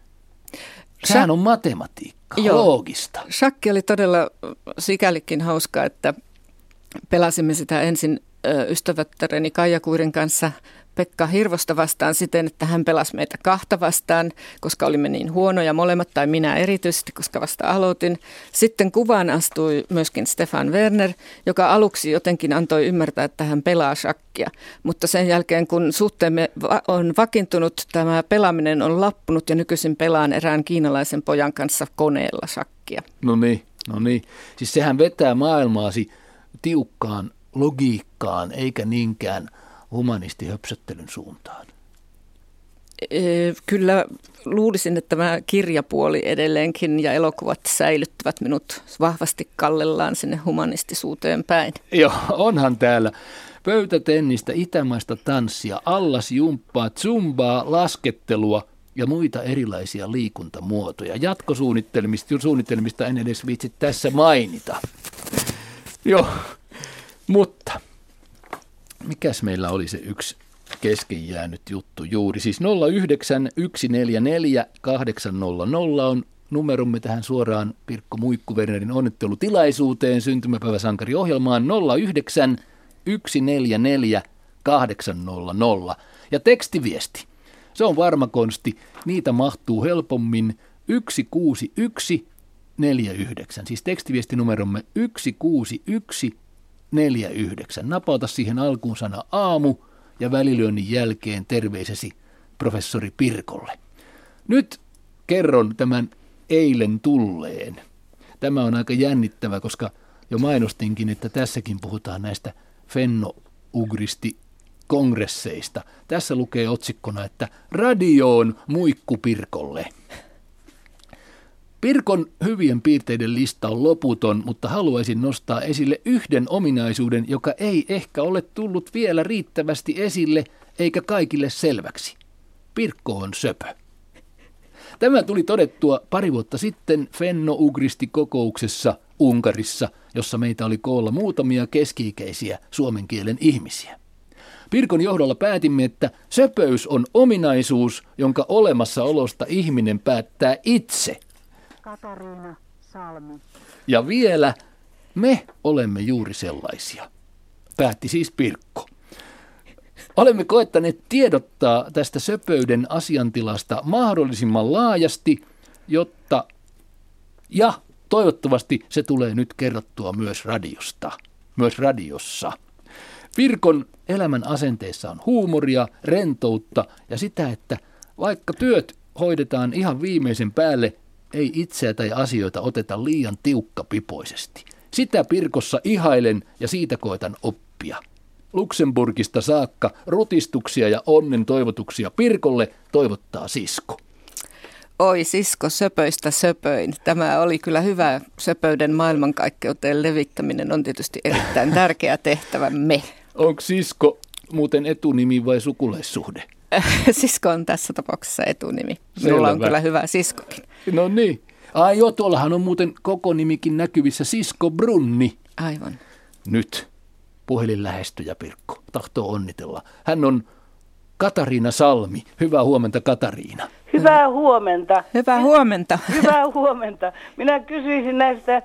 Sehän on matematiikka, loogista. Shakki oli todella sikälikin hauska, että pelasimme sitä ensin ystävättäreni Kaija Kuirin kanssa Pekka Hirvosta vastaan siten, että hän pelasi meitä 2 vastaan, koska olimme niin huonoja molemmat, tai minä erityisesti, koska vasta aloitin. Sitten kuvaan astui myöskin Stefan Werner, joka aluksi jotenkin antoi ymmärtää, että hän pelaa shakkia. Mutta sen jälkeen, kun suhteemme on vakiintunut, tämä pelaaminen on lappunut ja nykyisin pelaan erään kiinalaisen pojan kanssa koneella shakkia. No niin. Siis sehän vetää maailmaasi tiukkaan logiikkaan, eikä niinkään humanistihöpsöttelyn suuntaan. Kyllä luulisin, että tämä kirjapuoli edelleenkin ja elokuvat säilyttävät minut vahvasti kallellaan sinne humanistisuuteen päin. Joo, onhan täällä pöytätennistä, itämaista tanssia, allasjumppaa, zumbaa, laskettelua ja muita erilaisia liikuntamuotoja. Jatkosuunnitelmista en edes viitsi tässä mainita. Joo, mutta mikäs meillä oli se yksi kesken jäänyt juttu juuri? Siis 09144 800 on numeromme tähän suoraan Pirkko Muikku-Wernerin onnittelutilaisuuteen syntymäpäiväsankariohjelmaan 09144 800. Ja tekstiviesti, se on varma konsti, niitä mahtuu helpommin 161 16149, siis tekstiviestinumeromme 16149. Napauta siihen alkuun sana aamu ja välilyönnin jälkeen terveisesi professori Pirkolle. Nyt kerron tämän eilen tulleen. Tämä on aika jännittävä, koska jo mainostinkin, että tässäkin puhutaan näistä fenno-ugristi-kongresseista. Tässä lukee otsikkona, että radioon muikku Pirkolle. Pirkon hyvien piirteiden lista on loputon, mutta haluaisin nostaa esille yhden ominaisuuden, joka ei ehkä ole tullut vielä riittävästi esille eikä kaikille selväksi. Pirkko on söpö. Tämä tuli todettua pari vuotta sitten Fenno-Ugristi-kokouksessa Unkarissa, jossa meitä oli koolla muutamia keski-ikäisiä suomen kielen ihmisiä. Pirkon johdolla päätimme, että söpöys on ominaisuus, jonka olemassaolosta ihminen päättää itse. Katariina Salmi. Ja vielä, me olemme juuri sellaisia, päätti siis Pirkko. Olemme koettaneet tiedottaa tästä söpöyden asiantilasta mahdollisimman laajasti, ja toivottavasti se tulee nyt kerrottua myös radiossa. Pirkon elämän asenteessa on huumoria, rentoutta ja sitä, että vaikka työt hoidetaan ihan viimeisen päälle, ei itseä tai asioita oteta liian tiukkapipoisesti. Sitä Pirkossa ihailen ja siitä koetan oppia. Luxemburgista saakka rutistuksia ja onnen toivotuksia Pirkolle toivottaa sisko. Oi sisko, söpöistä söpöin. Tämä oli kyllä hyvä. Söpöyden maailmankaikkeuteen levittäminen on tietysti erittäin tärkeä tehtävämme. Onko sisko muuten etunimi vai sukulaissuhde? Sisko on tässä tapauksessa etunimi. Minulla on kyllä hyvä siskokin. No niin. Ai joo, tuollahan on muuten koko nimikin näkyvissä, Sisko Brunni. Aivan. Nyt puhelinlähestyjä Pirkko tahtoo onnitella. Hän on Katariina Salmi. Hyvää huomenta, Katariina. Hyvää huomenta. Hyvää huomenta. Hyvää huomenta. Minä kysyisin näistä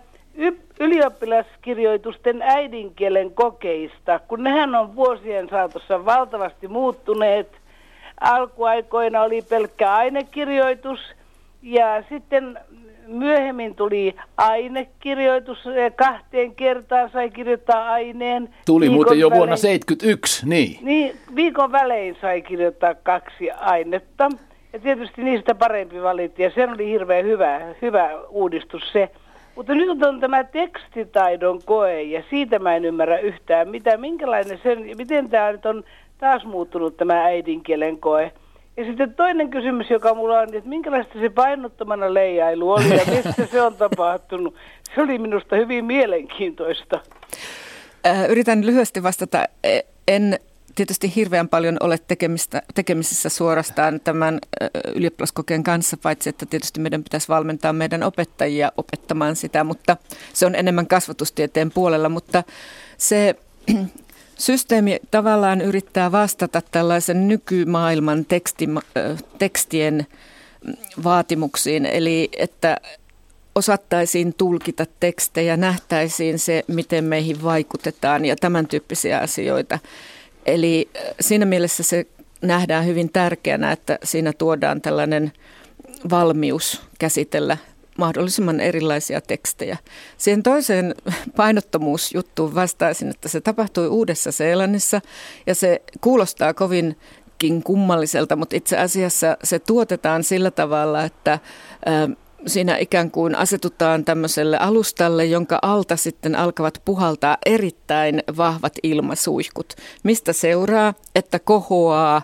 ylioppilaskirjoitusten äidinkielen kokeista, kun nehän on vuosien saatossa valtavasti muuttuneet. Alkuaikoina oli pelkkä ainekirjoitus ja sitten myöhemmin tuli ainekirjoitus, 2 kertaa sai kirjoittaa aineen. Tuli muuten jo vuonna 1971, niin. Niin, viikon välein sai kirjoittaa 2 ainetta. Ja tietysti niistä parempi valitti ja se oli hirveän hyvä uudistus se. Mutta nyt on tämä tekstitaidon koe ja siitä mä en ymmärrä yhtään, minkälainen sen, miten tämä nyt on taas muuttunut tämä äidinkielen koe. Ja sitten toinen kysymys, joka mulla on, että minkälaista se painottomana leijailu oli ja mistä se on tapahtunut. Se oli minusta hyvin mielenkiintoista. Yritän lyhyesti vastata. En tietysti hirveän paljon ole tekemisissä suorastaan tämän ylioppilaskokeen kanssa, paitsi että tietysti meidän pitäisi valmentaa meidän opettajia opettamaan sitä, mutta se on enemmän kasvatustieteen puolella, mutta se systeemi tavallaan yrittää vastata tällaisen nykymaailman tekstien vaatimuksiin, eli että osattaisiin tulkita tekstejä, nähtäisiin se, miten meihin vaikutetaan ja tämän tyyppisiä asioita. Eli siinä mielessä se nähdään hyvin tärkeänä, että siinä tuodaan tällainen valmius käsitellä mahdollisimman erilaisia tekstejä. Siihen toiseen painottomuusjuttuun vastaisin, että se tapahtui Uudessa-Seelannissa ja se kuulostaa kovinkin kummalliselta, mutta itse asiassa se tuotetaan sillä tavalla, että siinä ikään kuin asetutaan tämmöiselle alustalle, jonka alta sitten alkavat puhaltaa erittäin vahvat ilmasuihkut, mistä seuraa, että kohoaa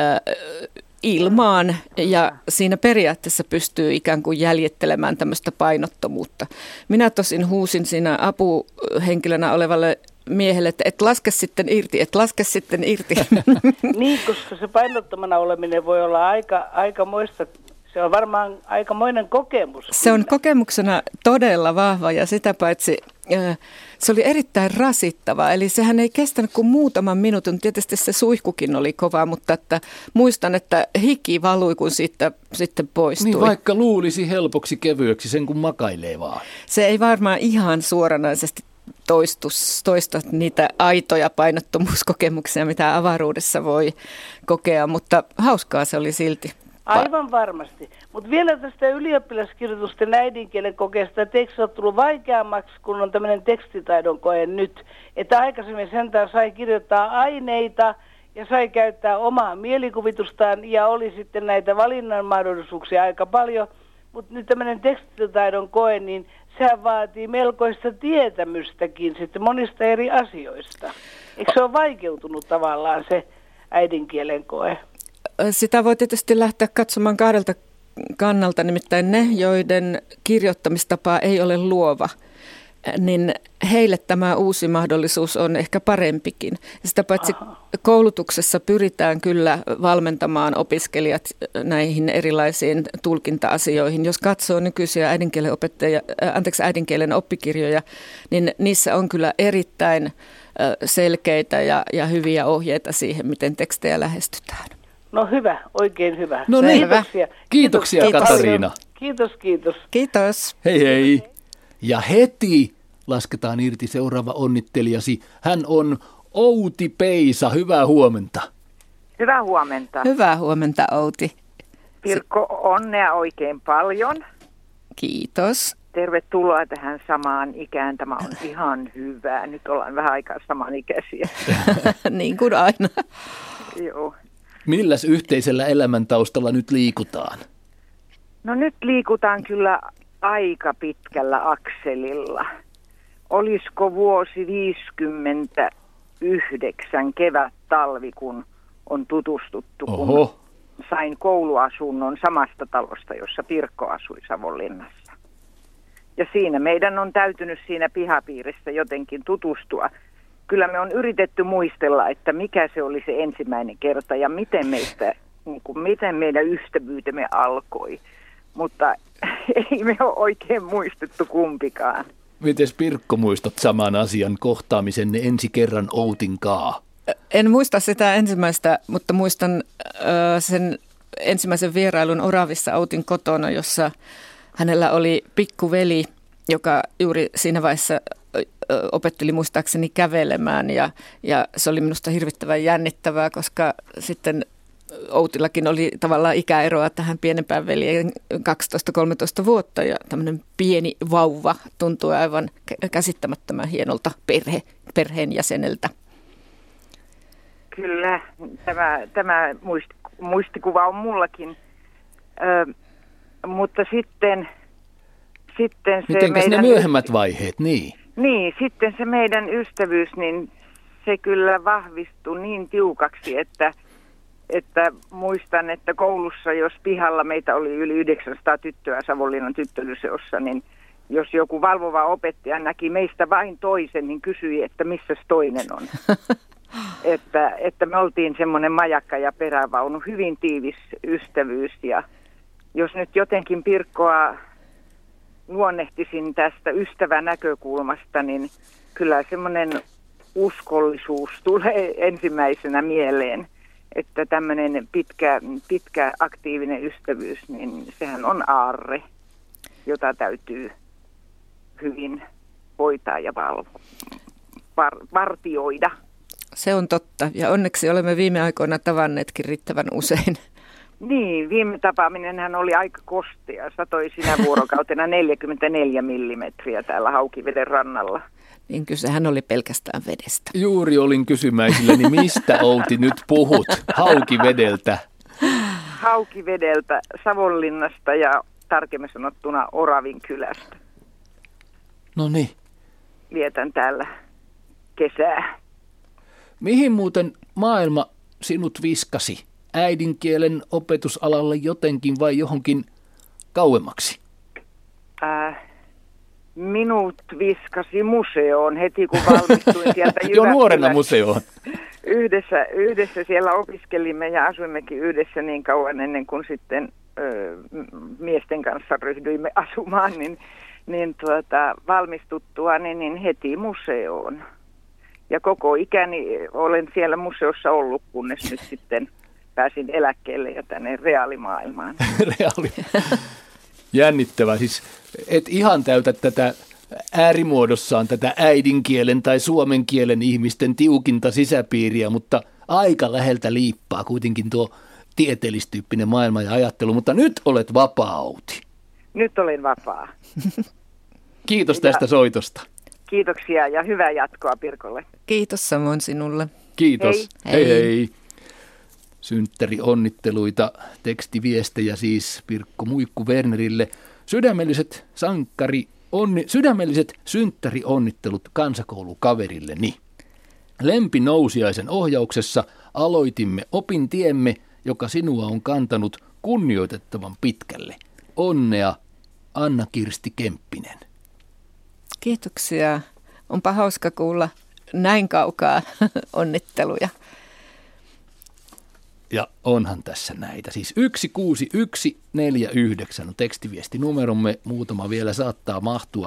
ilmaan ja siinä periaatteessa pystyy ikään kuin jäljittelemään tämmöistä painottomuutta. Minä tosin huusin siinä apuhenkilönä olevalle miehelle, että et laske sitten irti. Niin, koska se painottomana oleminen voi olla aikamoista. Se on varmaan aikamoinen kokemus. Se on kokemuksena todella vahva ja sitä paitsi se oli erittäin rasittava. Eli sehän ei kestänyt kuin muutaman minuutin. Tietysti se suihkukin oli kova, mutta että muistan, että hiki valui, kun siitä sitten poistui. Niin vaikka luulisi helpoksi kevyeksi sen, kun makailee vaan. Se ei varmaan ihan suoranaisesti toista niitä aitoja painottomuuskokemuksia, mitä avaruudessa voi kokea, mutta hauskaa se oli silti. Aivan varmasti. Mutta vielä tästä ylioppilaskirjoitusten äidinkielen kokeesta teksti on tullut vaikeammaksi, kun on tämmöinen tekstitaidon koe nyt. Että aikaisemmin sentään sai kirjoittaa aineita ja sai käyttää omaa mielikuvitustaan ja oli sitten näitä valinnan mahdollisuuksia aika paljon. Mutta nyt tämmöinen tekstitaidon koe, niin sehän vaatii melkoista tietämystäkin sitten monista eri asioista. Eikö se ole vaikeutunut tavallaan se äidinkielen koe? Sitä voi tietysti lähteä katsomaan kahdelta kannalta, nimittäin ne, joiden kirjoittamistapa ei ole luova, niin heille tämä uusi mahdollisuus on ehkä parempikin. Sitä paitsi koulutuksessa pyritään kyllä valmentamaan opiskelijat näihin erilaisiin tulkinta-asioihin. Jos katsoo nykyisiä äidinkielen oppikirjoja, niin niissä on kyllä erittäin selkeitä ja hyviä ohjeita siihen, miten tekstejä lähestytään. No hyvä, oikein hyvä. No niin, kiitoksia Katariina. Kiitos. Kiitos. Hei. Ja heti lasketaan irti seuraava onnittelijasi. Hän on Outi Peisa. Hyvää huomenta. Hyvää huomenta. Hyvää huomenta, Outi. Pirkko, onnea oikein paljon. Kiitos. Tervetuloa tähän samaan ikään. Tämä on ihan hyvä. Nyt ollaan vähän aikaa samanikäisiä. Niin kuin aina. Joo. Milläs yhteisellä elämäntaustalla nyt liikutaan? No nyt liikutaan kyllä aika pitkällä akselilla. Olisiko vuosi 59 kevät-talvi, kun on tutustuttu, kun sain kouluasunnon samasta talosta, jossa Pirkko asui Savonlinnassa. Ja siinä meidän on täytynyt siinä pihapiirissä jotenkin tutustua. Kyllä me on yritetty muistella, että mikä se oli se ensimmäinen kerta ja miten meidän ystävyytemme alkoi. Mutta ei me ole oikein muistettu kumpikaan. Mites Pirkko muistat saman asian kohtaamisenne ensi kerran Outinkaa? En muista sitä ensimmäistä, mutta muistan sen ensimmäisen vierailun Oravissa Outin kotona, jossa hänellä oli pikkuveli, joka juuri siinä vaiheessa opetteli muistaakseni kävelemään ja se oli minusta hirvittävän jännittävää, koska sitten Outillakin oli tavallaan ikäeroa tähän pienempään veljeen 12-13 vuotta ja tämmöinen pieni vauva tuntui aivan käsittämättömän hienolta perheenjäseneltä. Kyllä, tämä muistikuva on mullakin, mutta sitten se mitenkäs ne myöhemmät vaiheet, niin? Niin, sitten se meidän ystävyys, niin se kyllä vahvistui niin tiukaksi, että muistan, että koulussa, jos pihalla meitä oli yli 900 tyttöä Savonlinnan tyttölyseossa, niin jos joku valvova opettaja näki meistä vain toisen, niin kysyi, että missäs toinen on. että me oltiin semmoinen majakka ja perävaunu, hyvin tiivis ystävyys. Ja jos nyt jotenkin Pirkkoa luonnehtisin tästä ystävän näkökulmasta, niin kyllä semmoinen uskollisuus tulee ensimmäisenä mieleen. Että tämmöinen pitkä aktiivinen ystävyys, niin sehän on aarre, jota täytyy hyvin hoitaa ja vartioida. Se on totta ja onneksi olemme viime aikoina tavanneetkin riittävän usein. Niin, viime tapaaminenhan oli aika kostea. Satoi sinä vuorokautena 44 millimetriä täällä Haukiveden rannalla. Niin kysehän oli pelkästään vedestä. Juuri olin kysymäisillä, niin mistä Outi nyt puhut? Haukivedeltä. Haukivedeltä, Savonlinnasta ja tarkemmin sanottuna Oravin kylästä. No niin. Vietän täällä kesää. Mihin muuten maailma sinut viskasi? Äidinkielen opetusalalle jotenkin vai johonkin kauemmaksi? Minut viskasi museoon heti, kun valmistuin sieltä jo nuorena museoon. Yhdessä siellä opiskelimme ja asuimmekin yhdessä niin kauan ennen kuin sitten miesten kanssa ryhdyimme asumaan, niin valmistuttua niin heti museoon. Ja koko ikäni olen siellä museossa ollut, kunnes nyt sitten pääsin eläkkeelle ja tänne reaalimaailmaan. Jännittävää. Siis et ihan täytä tätä äärimuodossaan tätä äidinkielen tai suomen kielen ihmisten tiukinta sisäpiiriä, mutta aika läheltä liippaa kuitenkin tuo tieteellistyyppinen maailma ja ajattelu, mutta nyt olet vapaa, Outi. Nyt olen vapaa. Kiitos tästä soitosta. Kiitoksia ja hyvää jatkoa Pirkolle. Kiitos samoin sinulle. Kiitos. Hei. Hei. Synttärionnitteluita, tekstiviestejä siis Pirkko Muikku Wernerille. Sydämelliset synttärionnittelut kansakoulukaverilleni. Lempinousiaisen ohjauksessa aloitimme opintiemme, joka sinua on kantanut kunnioitettavan pitkälle. Onnea, Anna-Kirsti Kemppinen. Kiitoksia. Onpa hauska kuulla näin kaukaa onnitteluja. Ja onhan tässä näitä. Siis 16149 on tekstiviestinumeromme. Muutama vielä saattaa mahtua.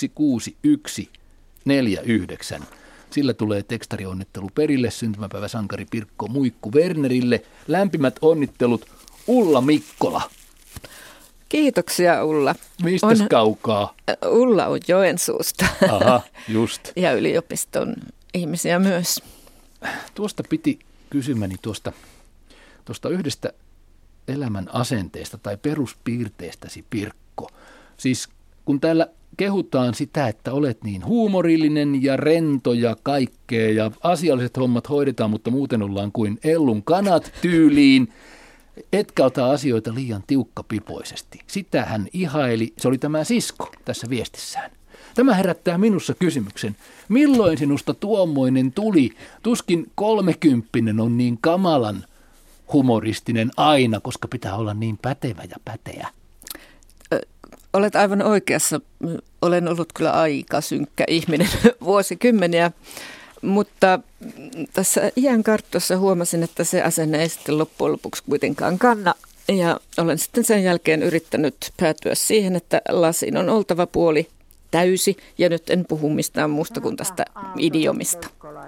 16149. Sillä tulee tekstarionnitelu perille. Syntymäpäiväsankari Pirkko Muikku Wernerille. Lämpimät onnittelut Ulla Mikkola. Kiitoksia Ulla. Mistäs kaukaa? Ulla on Joensuusta. Aha, just. Ja yliopiston ihmisiä myös. Tuosta piti kysymäni tuosta yhdestä elämän asenteesta tai peruspiirteestäsi, Pirkko. Siis kun täällä kehutaan sitä, että olet niin huumorillinen ja rento ja kaikkea ja asialliset hommat hoidetaan, mutta muuten ollaan kuin Ellun kanat tyyliin, etkä ota asioita liian tiukkapipoisesti. Sitä hän ihaili, se oli tämä sisko tässä viestissään. Tämä herättää minussa kysymyksen, milloin sinusta tuommoinen tuli? Tuskin 30 on niin kamalan humoristinen aina, koska pitää olla niin pätevä ja päteä. Olet aivan oikeassa. Olen ollut kyllä aika synkkä ihminen vuosikymmeniä, mutta tässä iän karttuessa huomasin, että se asenne ei sitten loppujen lopuksi kuitenkaan kanna. Ja olen sitten sen jälkeen yrittänyt päätyä siihen, että lasin on oltava puoli täysi, ja nyt en puhu mistään muusta kuin tästä idiomista.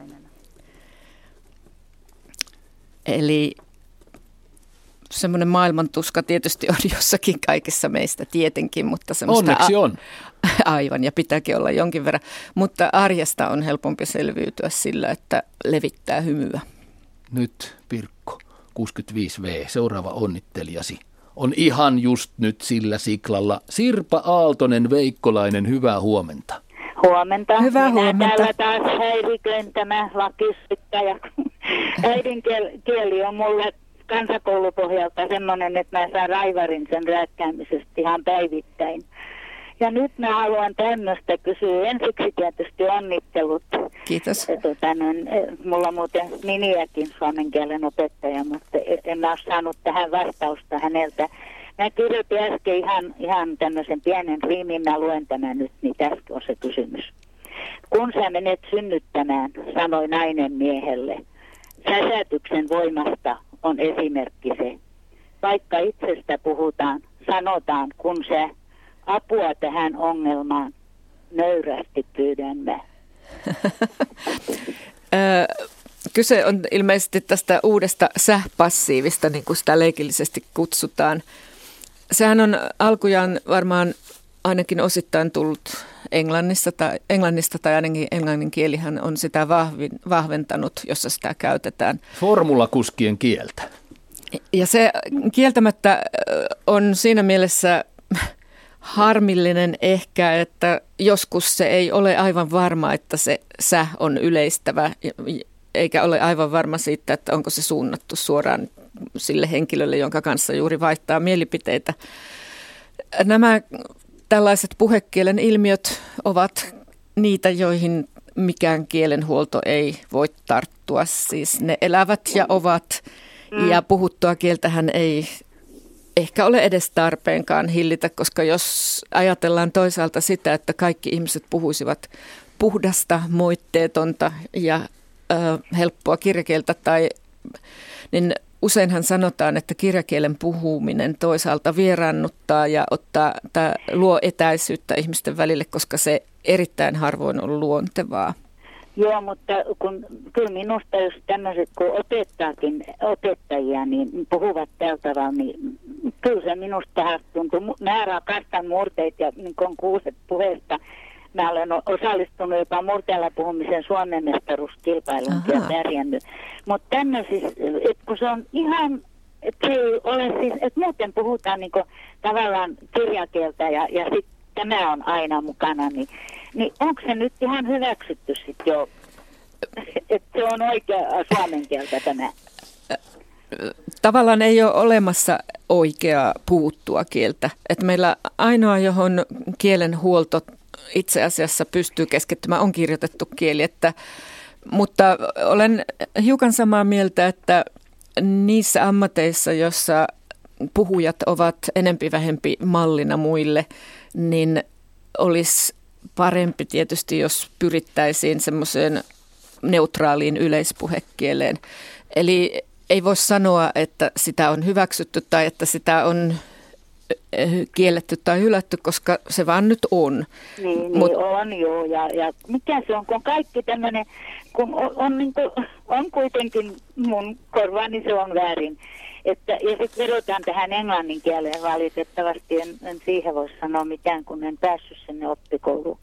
Eli semmoinen maailmantuska tietysti on jossakin kaikessa meistä tietenkin, mutta semmoista onneksi on. Aivan, ja pitääkin olla jonkin verran. Mutta arjesta on helpompi selviytyä sillä, että levittää hymyä. Nyt Pirkko, 65V, seuraava onnittelijasi on ihan just nyt sillä siklalla. Sirpa Aaltonen Veikkolainen, hyvää huomenta. Huomenta. Hyvää Minä huomenta. täällä taas häiriköin tämä lakisyttäjä. Äidinkieli on mulle kansakoulupohjalta semmoinen, että mä saan raivarin sen rääkkäämisestä ihan päivittäin. Ja nyt mä haluan tämmöistä kysyä. Ensiksi tietysti onnittelut. Kiitos. Mulla on muuten miniäkin suomen kielen opettaja, mutta en mä ole saanut tähän vastausta häneltä. Mä kirjoitin äsken ihan tämmöisen pienen riimin, mä luen tämän nyt, niin tässä on se kysymys. Kun sä menet synnyttämään, sanoi nainen miehelle, säsätyksen voimasta on esimerkki se. Vaikka itsestä puhutaan, sanotaan, kun se apua tähän ongelmaan nöyrästi pyydämme. Kyse on ilmeisesti tästä uudesta sähpassiivista, niin kuin sitä leikillisesti kutsutaan. Sehän on alkujaan varmaan ainakin osittain tullut englannista tai ainakin englannin kielihän on sitä vahventanut, jossa sitä käytetään. Formulakuskien kieltä. Ja se kieltämättä on siinä mielessä harmillinen ehkä, että joskus se ei ole aivan varma, että se sä on yleistävä, eikä ole aivan varma siitä, että onko se suunnattu suoraan sille henkilölle, jonka kanssa juuri vaihtaa mielipiteitä. Nämä tällaiset puhekielen ilmiöt ovat niitä, joihin mikään kielenhuolto ei voi tarttua. Siis ne elävät ja ovat, ja puhuttua kieltähän ei ehkä ole edes tarpeenkaan hillitä, koska jos ajatellaan toisaalta sitä, että kaikki ihmiset puhuisivat puhdasta, moitteetonta ja helppoa kirjakieltä, niin useinhan sanotaan, että kirjakielen puhuminen toisaalta vieraannuttaa ja luo etäisyyttä ihmisten välille, koska se erittäin harvoin on luontevaa. Joo, mutta kyllä minusta jos tämmöiset, kun opettajia, niin puhuvat tällä tavalla, niin kyllä se minusta tuntuu. Mä rakastan murteita ja niin kun kuuset puheesta. Mä olen osallistunut jopa murteella puhumisen Suomen mestaruuskilpailuun ja pärjännyt. Mutta tämmöisissä, että kun se on ihan että se ei ole siis, että muuten puhutaan niin kuin tavallaan kirjakieltä ja sitten tämä on aina mukana, niin onko se nyt ihan hyväksytty sitten jo, että se on oikea suomen kieltä tämä? Tavallaan ei ole olemassa oikeaa puhuttua kieltä. Että meillä ainoa, johon kielenhuolto itse asiassa pystyy keskittymään, on kirjoitettu kieli. Mutta olen hiukan samaa mieltä, että niissä ammateissa, joissa puhujat ovat enempi vähempi mallina muille, niin olisi parempi tietysti, jos pyrittäisiin semmoiseen neutraaliin yleispuhekieleen. Eli ei voi sanoa, että sitä on hyväksytty tai että sitä on kielletty tai hylätty, koska se vaan nyt on. Niin on joo. Ja mikä se on, kun kaikki tämmöinen, kun on kuitenkin mun korvaani se on väärin. Ja sitten vedotaan tähän englannin kieleen valitettavasti. En siihen voi sanoa mitään, kun en päässyt sinne oppikouluun.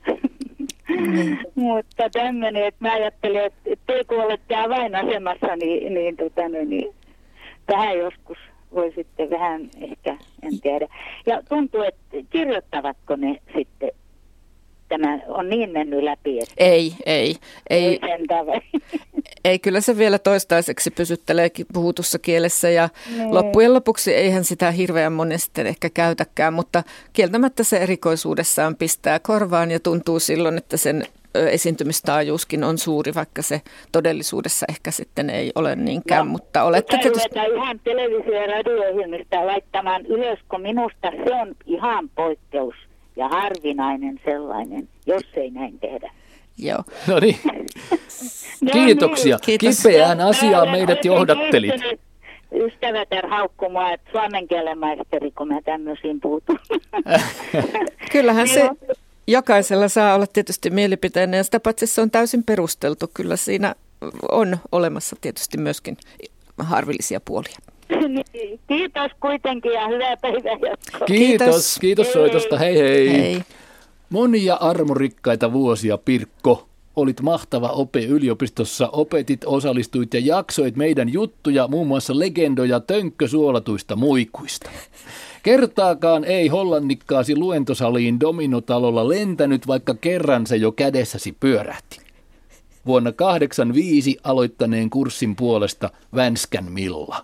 Mutta tämmöinen, että mä ajattelen, että te kun olette avainasemassa, niin vähän joskus voi sitten vähän ehkä, en tiedä. Ja tuntuu, että kirjoittavatko ne sitten, tämä on niin mennyt läpi, että Ei. Ei, kyllä se vielä toistaiseksi pysyttelee puhutussa kielessä ja loppujen lopuksi eihän sitä hirveän monesti ehkä käytäkään, mutta kieltämättä se erikoisuudessaan pistää korvaan ja tuntuu silloin, että sen esiintymistaajuuskin on suuri, vaikka se todellisuudessa ehkä sitten ei ole niinkään, mutta olette tietysti... ihan televisio- ja radio-ohjelmista laittamaan ylös, kun minusta se on ihan poikkeus ja harvinainen sellainen, jos ei näin tehdä. Joo. No niin. Kiitoksia. Kiitos. Kipeään asiaan meidät johdattelit. Ystävätär haukkuu mua, että suomen kielen maisteri, kun mä tämmöisiin puutun. Kyllähän se jokaisella saa olla tietysti mielipiteinen ja sitä paitsi se on täysin perusteltu. Kyllä siinä on olemassa tietysti myöskin harvillisia puolia. Kiitos kuitenkin ja hyvää päivää jatkoa. Kiitos soitosta. Hei. Monia armorikkaita vuosia, Pirkko. Olit mahtava ope yliopistossa, opetit, osallistuit ja jaksoit meidän juttuja, muun muassa legendoja tönkkösuolatuista muikuista. Kertaakaan ei hollannikkaasi luentosaliin Dominotalolla lentänyt, vaikka kerran se jo kädessäsi pyörähti. Vuonna 1985 aloittaneen kurssin puolesta Vänskän Milla.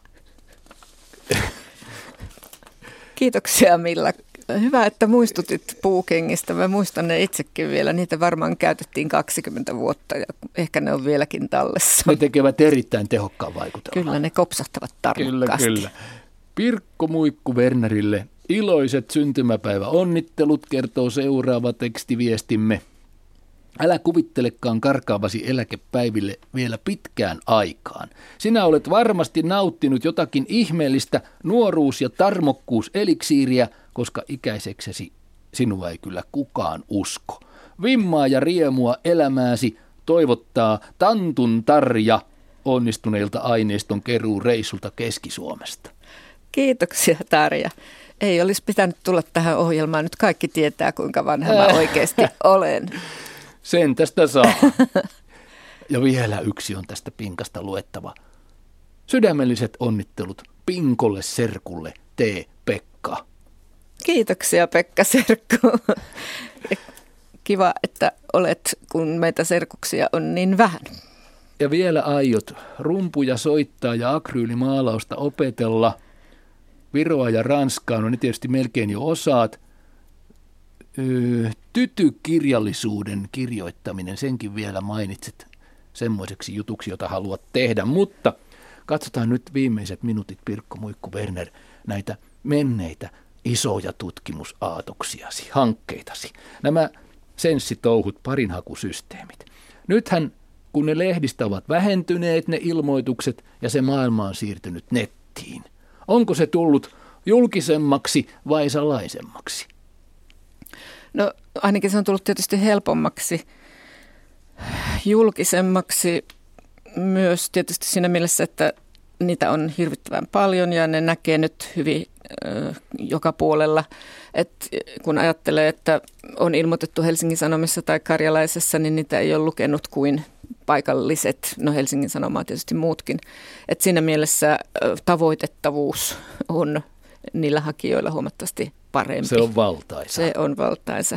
Kiitoksia Milla. Hyvä, että muistutit puukengistä. Mä muistan ne itsekin vielä. Niitä varmaan käytettiin 20 vuotta ja ehkä ne on vieläkin tallessa. Ne tekevät erittäin tehokkaan vaikutelman. Kyllä, ne kopsahtavat tarmokkaasti. Kyllä. Pirkko Muikku Wernerille iloiset syntymäpäiväonnittelut, kertoo seuraava tekstiviestimme. Älä kuvittelekaan karkaavasi eläkepäiville vielä pitkään aikaan. Sinä olet varmasti nauttinut jotakin ihmeellistä nuoruus- ja tarmokkuuseliksiiriä, koska ikäiseksesi sinua ei kyllä kukaan usko. Vimmaa ja riemua elämääsi toivottaa Tantun Tarja onnistuneilta aineiston keruureissulta Keski-Suomesta. Kiitoksia Tarja. Ei olisi pitänyt tulla tähän ohjelmaan. Nyt kaikki tietää, kuinka vanha mä oikeasti olen. Sen tästä saa. Ja vielä yksi on tästä Pinkasta luettava. Sydämelliset onnittelut Pinkolle serkulle T. Pekka. Kiitoksia Pekka Serkku. Kiva, että olet, kun meitä serkuksia on niin vähän. Ja vielä aiot rumpuja soittaa ja akryylimaalausta opetella. Viroa ja Ranskaa, no ne tietysti melkein jo osaat. Tytykirjallisuuden kirjoittaminen, senkin vielä mainitset semmoiseksi jutuksi, jota haluat tehdä. Mutta katsotaan nyt viimeiset minuutit, Pirkko Muikku Werner, näitä menneitä isoja tutkimusaatoksiasi, hankkeitasi. Nämä senssitouhut, parinhakusysteemit. Nythän, kun ne lehdistä ovat vähentyneet, ne ilmoitukset, ja se maailma on siirtynyt nettiin. Onko se tullut julkisemmaksi vai salaisemmaksi? No ainakin se on tullut tietysti helpommaksi, julkisemmaksi myös tietysti siinä mielessä, että niitä on hirvittävän paljon ja ne näkee nyt hyvin joka puolella. Et kun ajattelee, että on ilmoitettu Helsingin Sanomissa tai Karjalaisessa, niin niitä ei ole lukenut kuin paikalliset, no Helsingin Sanomaa tietysti muutkin. Et siinä mielessä tavoitettavuus on niillä hakijoilla huomattavasti parempi. Se on valtaisa. Se on valtaisa.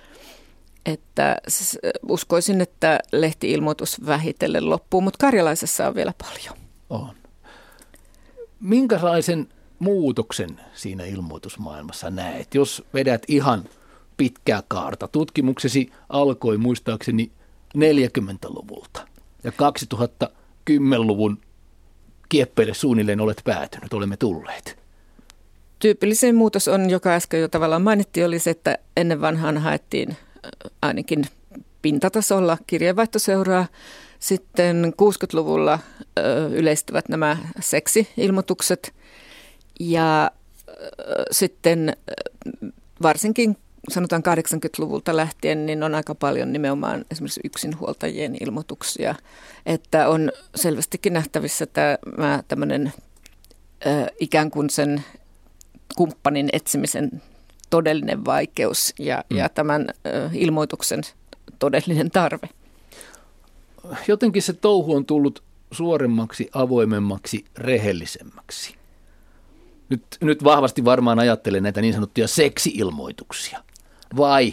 Että uskoisin, että lehti-ilmoitus vähitellen loppuu, mutta Karjalaisessa on vielä paljon. On. Minkälaisen muutoksen siinä ilmoitusmaailmassa näet, jos vedät ihan pitkää kaarta? Tutkimuksesi alkoi muistaakseni 40-luvulta ja 2010-luvun kieppeille suunnilleen olet päätynyt, olemme tulleet. Tyypillisin muutos on, joka äsken jo tavallaan mainittiin, oli se, että ennen vanhaan haettiin ainakin pintatasolla kirjeenvaihtoseuraa. Sitten 60-luvulla yleistyvät nämä seksi-ilmoitukset ja sitten varsinkin sanotaan 80-luvulta lähtien, niin on aika paljon nimenomaan esimerkiksi yksinhuoltajien ilmoituksia, että on selvästikin nähtävissä tämä tämmöinen ikään kuin sen kumppanin etsimisen todellinen vaikeus ja tämän ilmoituksen todellinen tarve. Jotenkin se touhu on tullut suoremmaksi, avoimemmaksi, rehellisemmäksi. Nyt vahvasti varmaan ajattelen näitä niin sanottuja seksi-ilmoituksia. Vai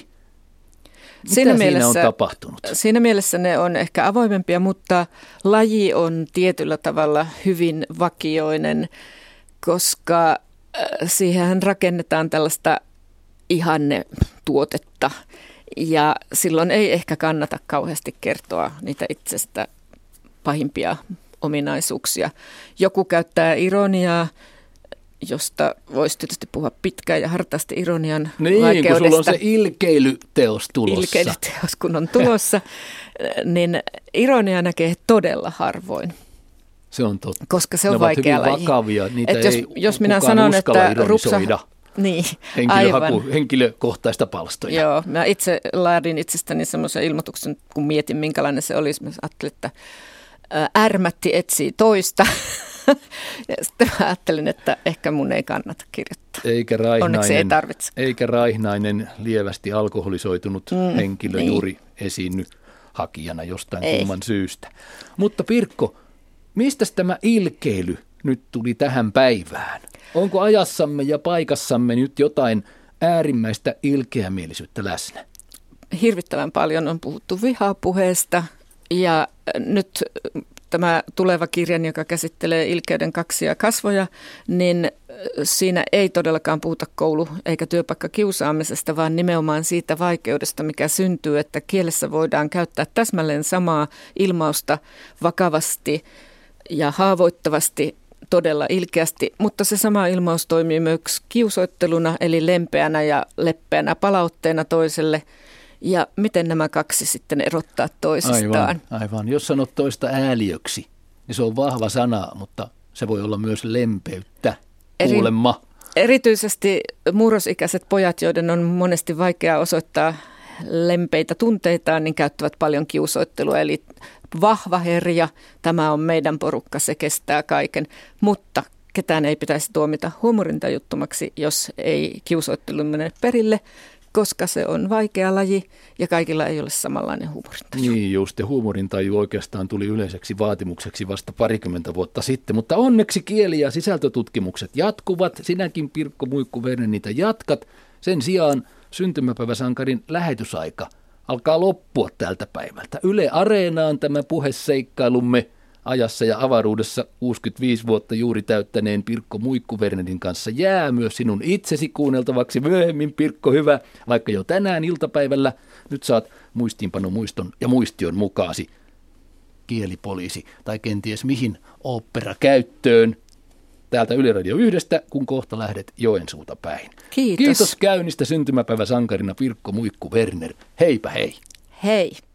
mitä siinä on tapahtunut? Siinä mielessä ne on ehkä avoimempia, mutta laji on tietyllä tavalla hyvin vakioinen, koska siihen rakennetaan tällaista ihannetuotetta ja silloin ei ehkä kannata kauheasti kertoa niitä itsestä pahimpia ominaisuuksia. Joku käyttää ironiaa, josta voisi tietysti puhua pitkään ja hartaasti ironian vaikeudesta. Kun sulla on se ilkeilyteos tulossa. Ilkeilyteos kun on tulossa, niin ironia näkee todella harvoin. Se on totta. Koska se on vaikea laji. Ne ovat hyvin vakavia, niitä jos minä sanon, että niin, henkilökohtaista palstoja. Joo, mä itse laadin itsestäni semmoisen ilmoituksen, kun mietin minkälainen se olisi. Mä ajattelin, että ärmätti etsii toista. Ja sitten mä ajattelin, että ehkä mun ei kannata kirjoittaa. Onneksi ei tarvitse. Eikä raihnainen lievästi alkoholisoitunut henkilö juuri esiinny hakijana jostain kumman syystä. Mutta Pirkko, mistä tämä ilkeily nyt tuli tähän päivään? Onko ajassamme ja paikassamme nyt jotain äärimmäistä ilkeämielisyyttä läsnä? Hirvittävän paljon on puhuttu vihapuheesta ja nyt tämä tuleva kirjani, joka käsittelee ilkeyden kaksia kasvoja, niin siinä ei todellakaan puhuta koulu- eikä työpaikkakiusaamisesta, vaan nimenomaan siitä vaikeudesta, mikä syntyy, että kielessä voidaan käyttää täsmälleen samaa ilmausta vakavasti ja haavoittavasti, todella ilkeästi, mutta se sama ilmaus toimii myös kiusoitteluna, eli lempeänä ja leppeänä palautteena toiselle. Ja miten nämä kaksi sitten erottaa toisistaan? Aivan. Jos sanot toista ääliöksi, niin se on vahva sana, mutta se voi olla myös lempeyttä, kuulemma. Erityisesti murrosikäiset pojat, joiden on monesti vaikea osoittaa lempeitä tunteitaan, niin käyttävät paljon kiusoittelua. Eli vahva herja, tämä on meidän porukka, se kestää kaiken, mutta ketään ei pitäisi tuomita huumorintajuttomaksi, jos ei kiusoittelu mene perille, koska se on vaikea laji ja kaikilla ei ole samanlainen huumorintaju. Niin just, ja huumorintaju oikeastaan tuli yleiseksi vaatimukseksi vasta 20 vuotta sitten, mutta onneksi kieli- ja sisältötutkimukset jatkuvat. Sinäkin, Pirkko Muikku-Werner, niitä jatkat. Sen sijaan syntymäpäiväsankarin lähetysaika alkaa loppua tältä päivältä. Yle Areenaan tämä puheseikkailumme ajassa ja avaruudessa 65 vuotta juuri täyttäneen Pirkko Muikku-Wernerin kanssa jää myös sinun itsesi kuunneltavaksi myöhemmin. Pirkko, hyvä, vaikka jo tänään iltapäivällä. Nyt saat muistiinpanomuiston ja muistion mukaasi kielipoliisi tai kenties mihin ooppera käyttöön. Täältä Yle Radio 1, kun kohta lähdet Joensuuta päin. Kiitos. Kiitos käynnistä syntymäpäiväsankarina Pirkko Muikku-Werner. Heipä hei. Hei.